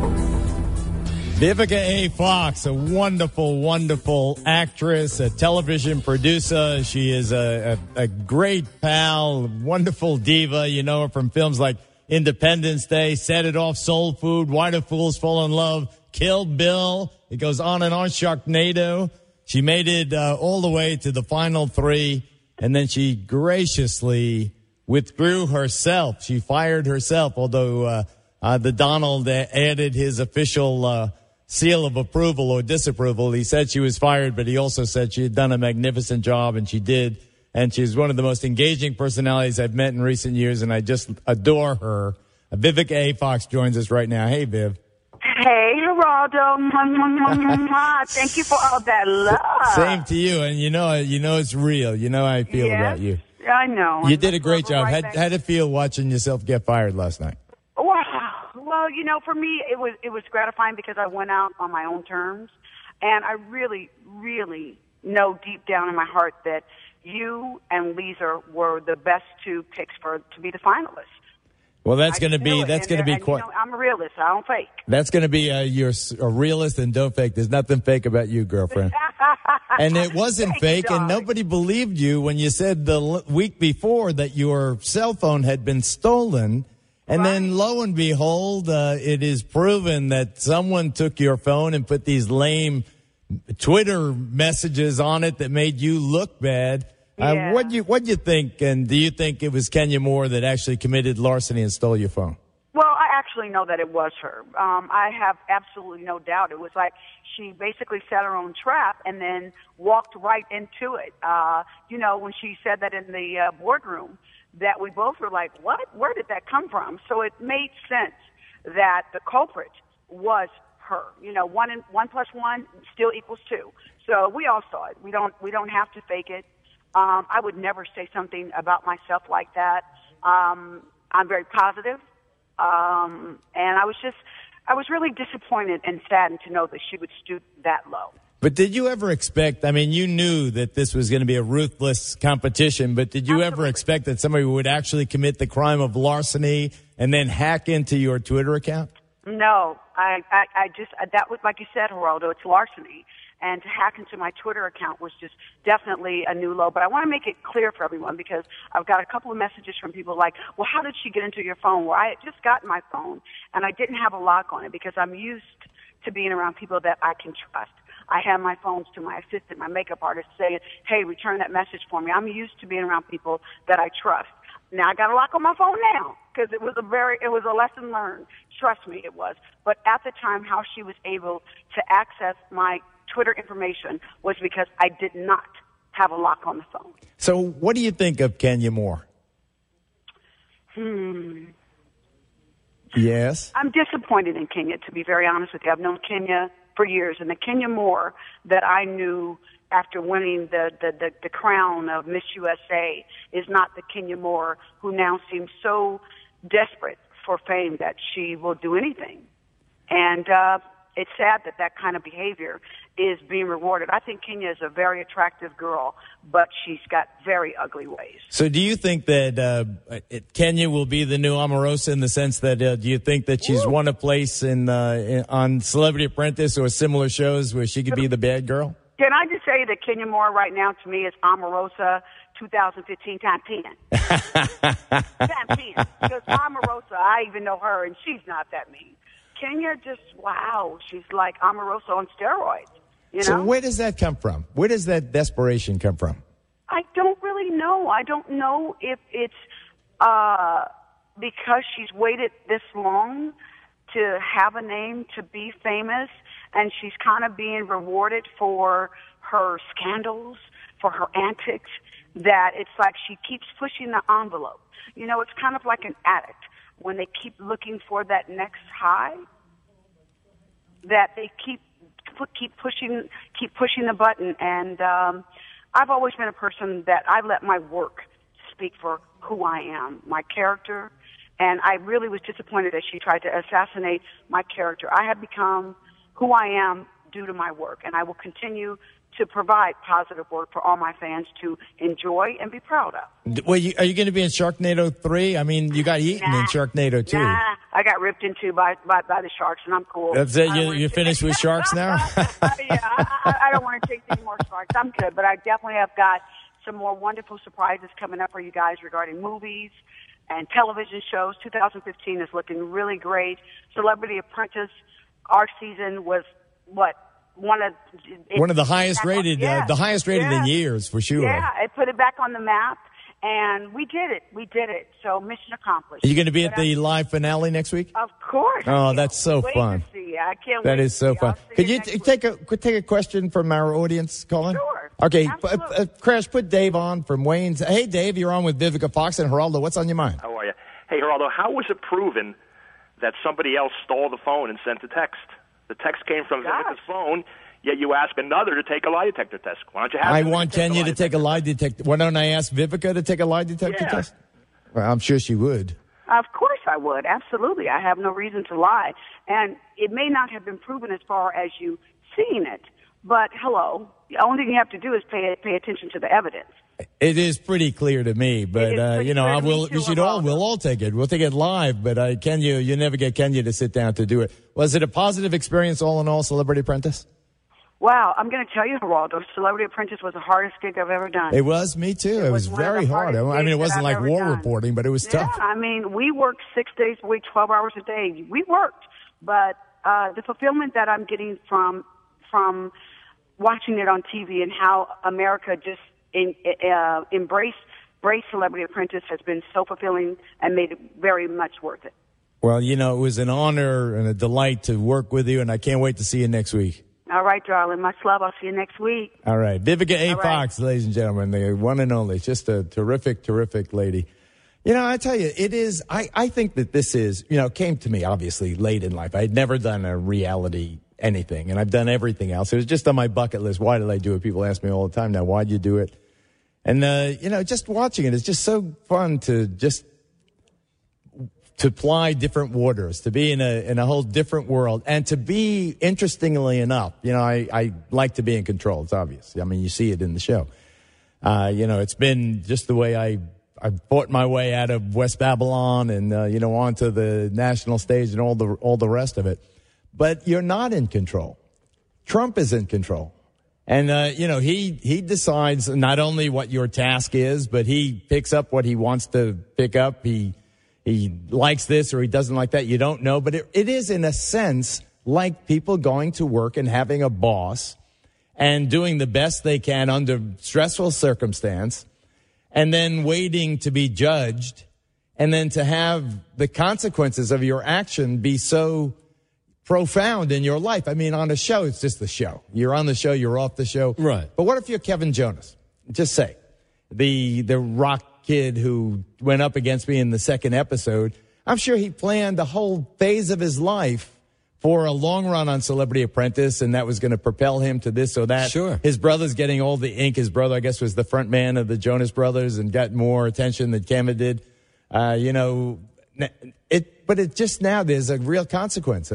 Vivica A. Fox, a wonderful, wonderful actress, a television producer. She is a great pal, wonderful diva. You know her from films like Independence Day, Set It Off, Soul Food, Why Do Fools Fall in Love, Kill Bill. It goes on and on, Sharknado. She made it all the way to the final three, and then she graciously withdrew herself. She fired herself, although the Donald added his official seal of approval or disapproval. He said she was fired, but he also said she had done a magnificent job, and she did. And she's one of the most engaging personalities I've met in recent years, and I just adore her. Vivica A. Fox joins us right now. Hey, Viv. Hey, Geraldo. Thank you for all that love. Same to you, and you know it's real. You know how I feel about you. I know. You did a great job. How'd it feel watching yourself get fired last night? Wow. Well, for me, it was gratifying because I went out on my own terms, and I really, really know deep down in my heart that you and Lisa were the best two picks to be the finalists. Well, that's going to be quite. I'm a realist. I don't fake. That's going to be you're a realist and don't fake. There's nothing fake about you, girlfriend. And it wasn't fake, and nobody believed you when you said the week before that your cell phone had been stolen. And then, lo and behold, it is proven that someone took your phone and put these lame Twitter messages on it that made you look bad. Yeah. What'd you think? And do you think it was Kenya Moore that actually committed larceny and stole your phone? Well, I actually know that it was her. I have absolutely no doubt. It was like she basically set her own trap and then walked right into it. When she said that in the boardroom, that we both were like, what? Where did that come from? So it made sense that the culprit was her. 1 plus 1 still equals 2. So we all saw it. We don't have to fake it. I would never say something about myself like that. I'm very positive. And I was really disappointed and saddened to know that she would stoop that low. But did you ever expect, you knew that this was going to be a ruthless competition, but did you ever expect that somebody would actually commit the crime of larceny and then hack into your Twitter account? No, that was, like you said, Geraldo, it's larceny. And to hack into my Twitter account was just definitely a new low. But I want to make it clear for everyone because I've got a couple of messages from people like, well, how did she get into your phone? Well, I had just gotten my phone and I didn't have a lock on it because I'm used to being around people that I can trust. I have my phones to my assistant, my makeup artist, saying, hey, return that message for me. I'm used to being around people that I trust. Now I got a lock on my phone now because it was a lesson learned. Trust me, it was. But at the time, how she was able to access my Twitter information was because I did not have a lock on the phone. So what do you think of Kenya Moore? Yes? I'm disappointed in Kenya, to be very honest with you. I've known Kenya for years, and the Kenya Moore that I knew after winning the crown of Miss USA is not the Kenya Moore who now seems so desperate for fame that she will do anything. And it's sad that kind of behavior is being rewarded. I think Kenya is a very attractive girl, but she's got very ugly ways. So do you think that Kenya will be the new Omarosa in the sense that do you think that she's won a place on Celebrity Apprentice or similar shows where she could be the bad girl? Can I just say that Kenya Moore right now to me is Omarosa 2015 times 10. Times 10. Because Omarosa, I even know her, and she's not that mean. Kenya just, wow, she's like Omarosa on steroids. So where does that come from? Where does that desperation come from? I don't really know. I don't know if it's because she's waited this long to have a name, to be famous, and she's kind of being rewarded for her scandals, for her antics, that it's like she keeps pushing the envelope. It's kind of like an addict. When they keep looking for that next high, that they keep pushing the button. And I've always been a person that I let my work speak for who I am, my character. And I really was disappointed that she tried to assassinate my character. I have become who I am due to my work, and I will continue to provide positive work for all my fans to enjoy and be proud of. Well, are you going to be in Sharknado 3? You got eaten in Sharknado 2. Nah, I got ripped into by the sharks, and I'm cool. That's it? You're finished with sharks now? Yeah, I don't want to chase any more sharks. I'm good, but I definitely have got some more wonderful surprises coming up for you guys regarding movies and television shows. 2015 is looking really great. Celebrity Apprentice, our season was one of the highest rated, the highest rated in years for sure. Yeah, it put it back on the map, and we did it. So mission accomplished. Are you going to be at the live finale next week? Of course. Oh, that's so fun. I can't wait. That is so fun. Could you take a question from our audience, Colin? Sure. Okay, Crash, put Dave on from Wayne's. Hey, Dave, you're on with Vivica Fox and Geraldo. What's on your mind? How are you? Hey, Geraldo, how was it proven that somebody else stole the phone and sent the text? The text came from Vivica's phone, yet you ask another to take a lie detector test. Why don't you have I want Kenya to take a lie detector. Why don't I ask Vivica to take a lie detector test? Well, I'm sure she would. Of course I would. Absolutely. I have no reason to lie. And it may not have been proven as far as you seeing it, but hello, the only thing you have to do is pay attention to the evidence. It is pretty clear to me, but we'll all take it. We'll take it live, but Kenya, you never get Kenya to sit down to do it. Was it a positive experience all in all, Celebrity Apprentice? Wow, I'm going to tell you, Geraldo, Celebrity Apprentice was the hardest gig I've ever done. It was, me too. It was very hard. It wasn't like war reporting, but it was tough. We worked 6 days a week, 12 hours a day. We worked, but the fulfillment that I'm getting from watching it on TV and how America just embraced Celebrity Apprentice has been so fulfilling and made it very much worth it. Well, it was an honor and a delight to work with you, and I can't wait to see you next week. All right, darling. Much love. I'll see you next week. All right. Vivica A. All right. Fox, ladies and gentlemen, the one and only. Just a terrific, terrific lady. I tell you, it is, I think that this is, came to me obviously late in life. I had never done a reality anything, and I've done everything else. It was just on my bucket list. Why did I do it? People ask me all the time now, why'd you do it? And, just watching it is just so fun to ply different waters, to be in a whole different world, and to be, interestingly enough, I like to be in control. It's obvious. I mean, you see it in the show. It's been just the way I fought my way out of West Babylon and, onto the national stage and all the rest of it. But you're not in control. Trump is in control. And, he decides not only what your task is, but he picks up what he wants to pick up. He likes this or he doesn't like that. You don't know. But it is, in a sense, like people going to work and having a boss and doing the best they can under stressful circumstance, and then waiting to be judged, and then to have the consequences of your action be so profound in your life. I mean, on a show, it's just the show. You're on the show, you're off the show. Right. But what if you're Kevin Jonas? Just say, the rock kid who went up against me in the second episode. I'm sure he planned the whole phase of his life for a long run on Celebrity Apprentice, and that was going to propel him to this or that. Sure. His brother's getting all the ink. His brother, I guess, was the front man of the Jonas Brothers and got more attention than Kevin did. But it just now, there's a real consequence.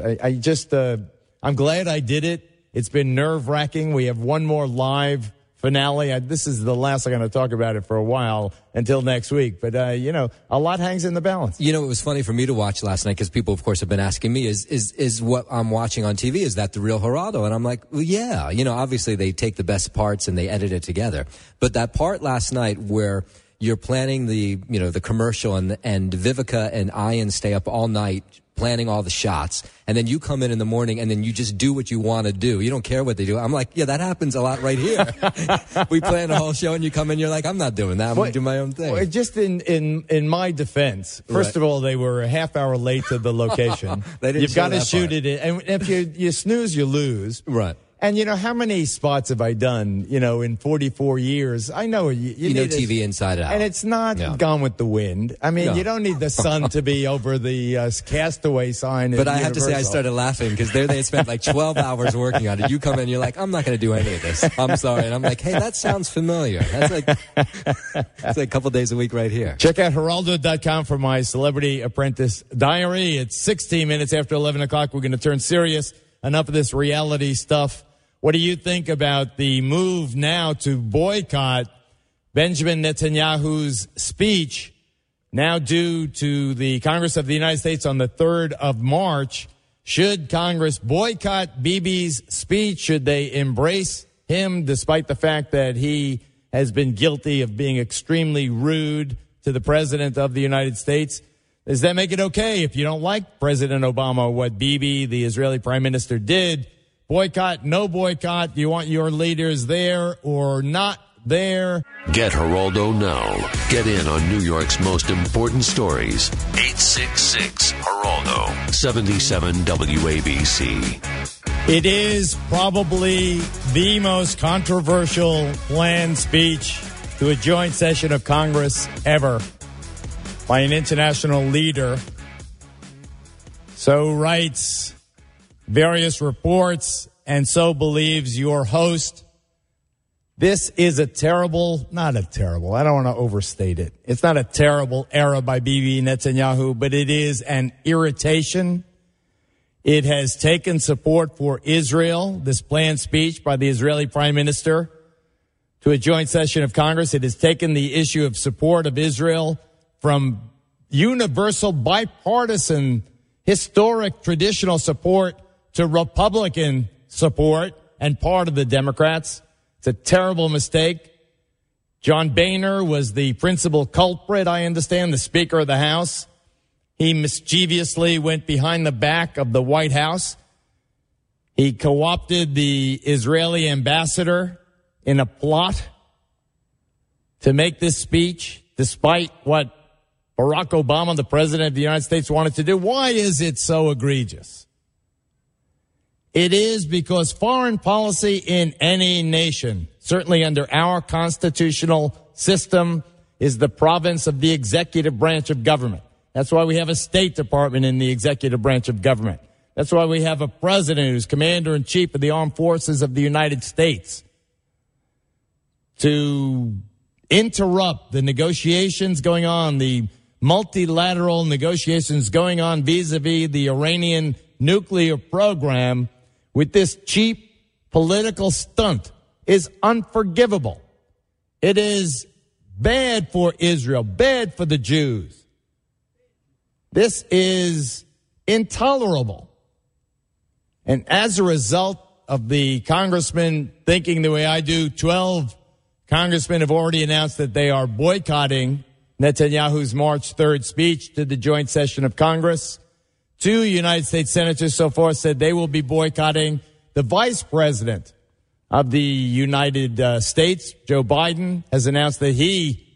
I'm glad I did it. It's been nerve-wracking. We have one more live finale. This is the last I'm going to talk about it for a while until next week. But, a lot hangs in the balance. It was funny for me to watch last night because people, of course, have been asking me, is what I'm watching on TV, is that the real Geraldo? And I'm like, well, yeah. Obviously they take the best parts and they edit it together. But that part last night where you're planning the commercial and Vivica and Ian stay up all night planning all the shots, and then you come in the morning and then you just do what you want to do. You don't care what they do. I'm like, yeah, that happens a lot right here. We plan a whole show and you come in, you're like, I'm not doing that. I'm going to do my own thing. Well, just in my defense, first of all, they were a half hour late to the location. You've got to shoot it in. And if you snooze, you lose. Right. And how many spots have I done, in 44 years? I know you know need TV inside out. And it's not Gone with the Wind. I mean, you don't need the sun to be over the Castaway sign. But I have to say, I started laughing because they spent like 12 hours working on it. You come in, you're like, I'm not going to do any of this. I'm sorry. And I'm like, hey, that sounds familiar. That's like a couple days a week right here. Check out Geraldo.com for my Celebrity Apprentice diary. It's 16 minutes after 11 o'clock. We're going to turn serious. Enough of this reality stuff. What do you think about the move now to boycott Benjamin Netanyahu's speech, now due to the Congress of the United States on the 3rd of March? Should Congress boycott Bibi's speech? Should they embrace him despite the fact that he has been guilty of being extremely rude to the President of the United States? Does that make it okay if you don't like President Obama, what Bibi, the Israeli Prime Minister, did? Boycott, no boycott. Do you want your leaders there or not there? Get Geraldo now. Get in on New York's most important stories. 866-GERALDO. 77 WABC. It is probably the most controversial planned speech to a joint session of Congress ever by an international leader. So writes various reports, and so believes your host. This is I don't want to overstate it. It's not a terrible error by Bibi Netanyahu, but it is an irritation. It has taken support for Israel, this planned speech by the Israeli Prime Minister to a joint session of Congress. It has taken the issue of support of Israel from universal, bipartisan, historic, traditional support to Republican support and part of the Democrats. It's a terrible mistake. John Boehner was the principal culprit, I understand, the Speaker of the House. He mischievously went behind the back of the White House. He co-opted the Israeli ambassador in a plot to make this speech, despite what Barack Obama, the president of the United States, wanted to do. Why is it so egregious? It is because foreign policy in any nation, certainly under our constitutional system, is the province of the executive branch of government. That's why we have a State Department in the executive branch of government. That's why we have a president who's commander-in-chief of the armed forces of the United States to interrupt the negotiations going on, the multilateral negotiations going on vis-a-vis the Iranian nuclear program with this cheap political stunt is unforgivable. It is bad for Israel, bad for the Jews. This is intolerable. And as a result of the congressman thinking the way I do, 12 congressmen have already announced that they are boycotting Netanyahu's March 3rd speech to the joint session of Congress. 2 United States senators so far said they will be boycotting. The vice president of the United States, Joe Biden, has announced that he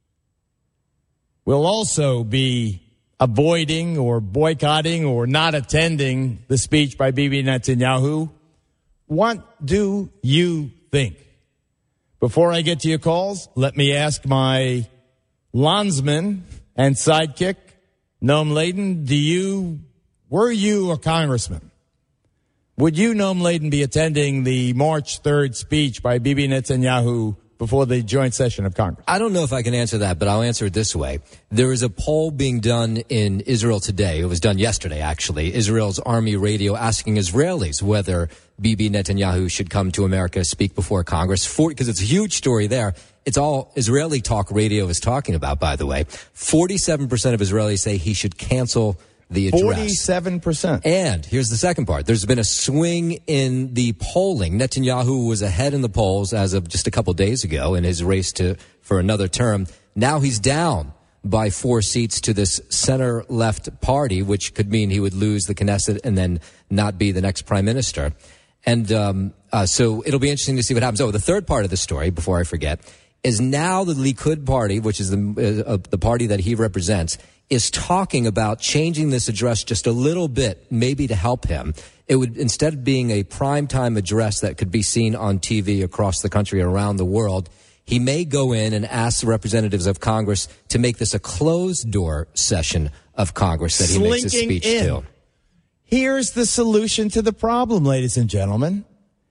will also be avoiding or boycotting or not attending the speech by Bibi Netanyahu. What do you think? Before I get to your calls, let me ask my landsman and sidekick, Noam Laden, were you a congressman? Would you, Noam Laden, be attending the March 3rd speech by Bibi Netanyahu before the joint session of Congress? I don't know if I can answer that, but I'll answer it this way. There is a poll being done in Israel today. It was done yesterday, actually. Israel's Army Radio asking Israelis whether Bibi Netanyahu should come to America to speak before Congress. Because it's a huge story there. It's all Israeli talk radio is talking about, by the way. 47% of Israelis say he should cancel the address. 47%. And here's the second part. There's been a swing in the polling. Netanyahu was ahead in the polls as of just a couple days ago in his race for another term. Now he's down by 4 seats to this center-left party, which could mean he would lose the Knesset and then not be the next prime minister. And so it'll be interesting to see what happens. Oh, the third part of the story, before I forget, is now the Likud party, which is the party that he represents, is talking about changing this address just a little bit, maybe to help him. It would, instead of being a primetime address that could be seen on TV across the country, around the world, he may go in and ask the representatives of Congress to make this a closed-door session of Congress that he makes his speech to. Here's the solution to the problem, ladies and gentlemen.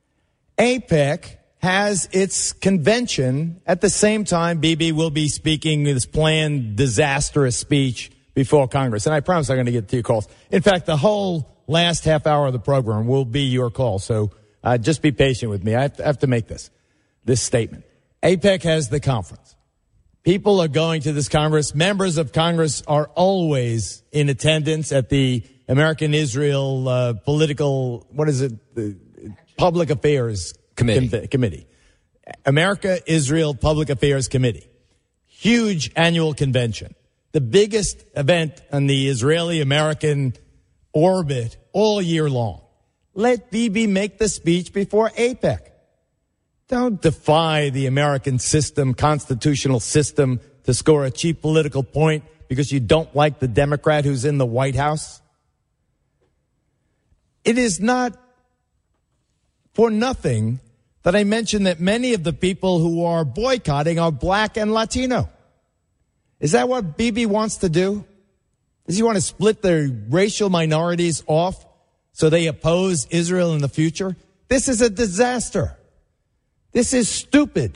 AIPAC has its convention at the same time Bibi will be speaking this planned disastrous speech before Congress. And I promise I'm going to get to your calls. In fact, the whole last half hour of the program will be your call. So just be patient with me. I have to make this statement. AIPAC has the conference. People are going to this Congress. Members of Congress are always in attendance at the American-Israel political, Public Affairs Committee. America-Israel Public Affairs Committee. Huge annual convention. The biggest event on the Israeli-American orbit all year long. Let Bibi make the speech before AIPAC. Don't defy the American system, constitutional system, to score a cheap political point because you don't like the Democrat who's in the White House. It is not for nothing that I mentioned that many of the people who are boycotting are black and Latino. Is that what Bibi wants to do? Does he want to split the racial minorities off so they oppose Israel in the future? This is a disaster. This is stupid.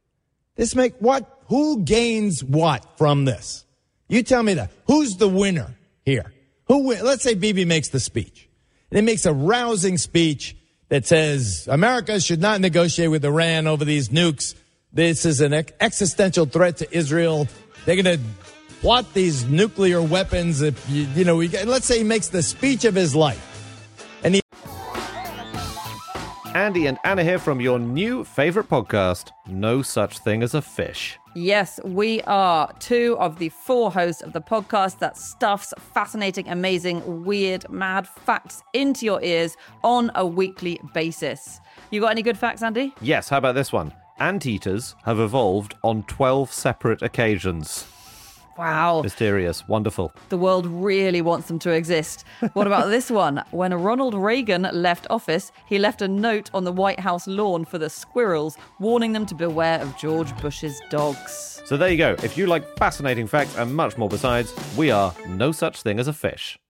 Who gains what from this? You tell me that. Who's the winner here? Let's say Bibi makes the speech. And it makes a rousing speech that says America should not negotiate with Iran over these nukes. This is an existential threat to Israel. They're going to plot these nuclear weapons. Let's say he makes the speech of his life. Andy and Anna here from your new favorite podcast, No Such Thing as a Fish. Yes, we are 2 of the 4 hosts of the podcast that stuffs fascinating, amazing, weird, mad facts into your ears on a weekly basis. You got any good facts, Andy? Yes, how about this one? Anteaters have evolved on 12 separate occasions. Wow. Mysterious. Wonderful. The world really wants them to exist. What about this one? When Ronald Reagan left office, he left a note on the White House lawn for the squirrels, warning them to beware of George Bush's dogs. So there you go. If you like fascinating facts and much more besides, we are No Such Thing as a Fish.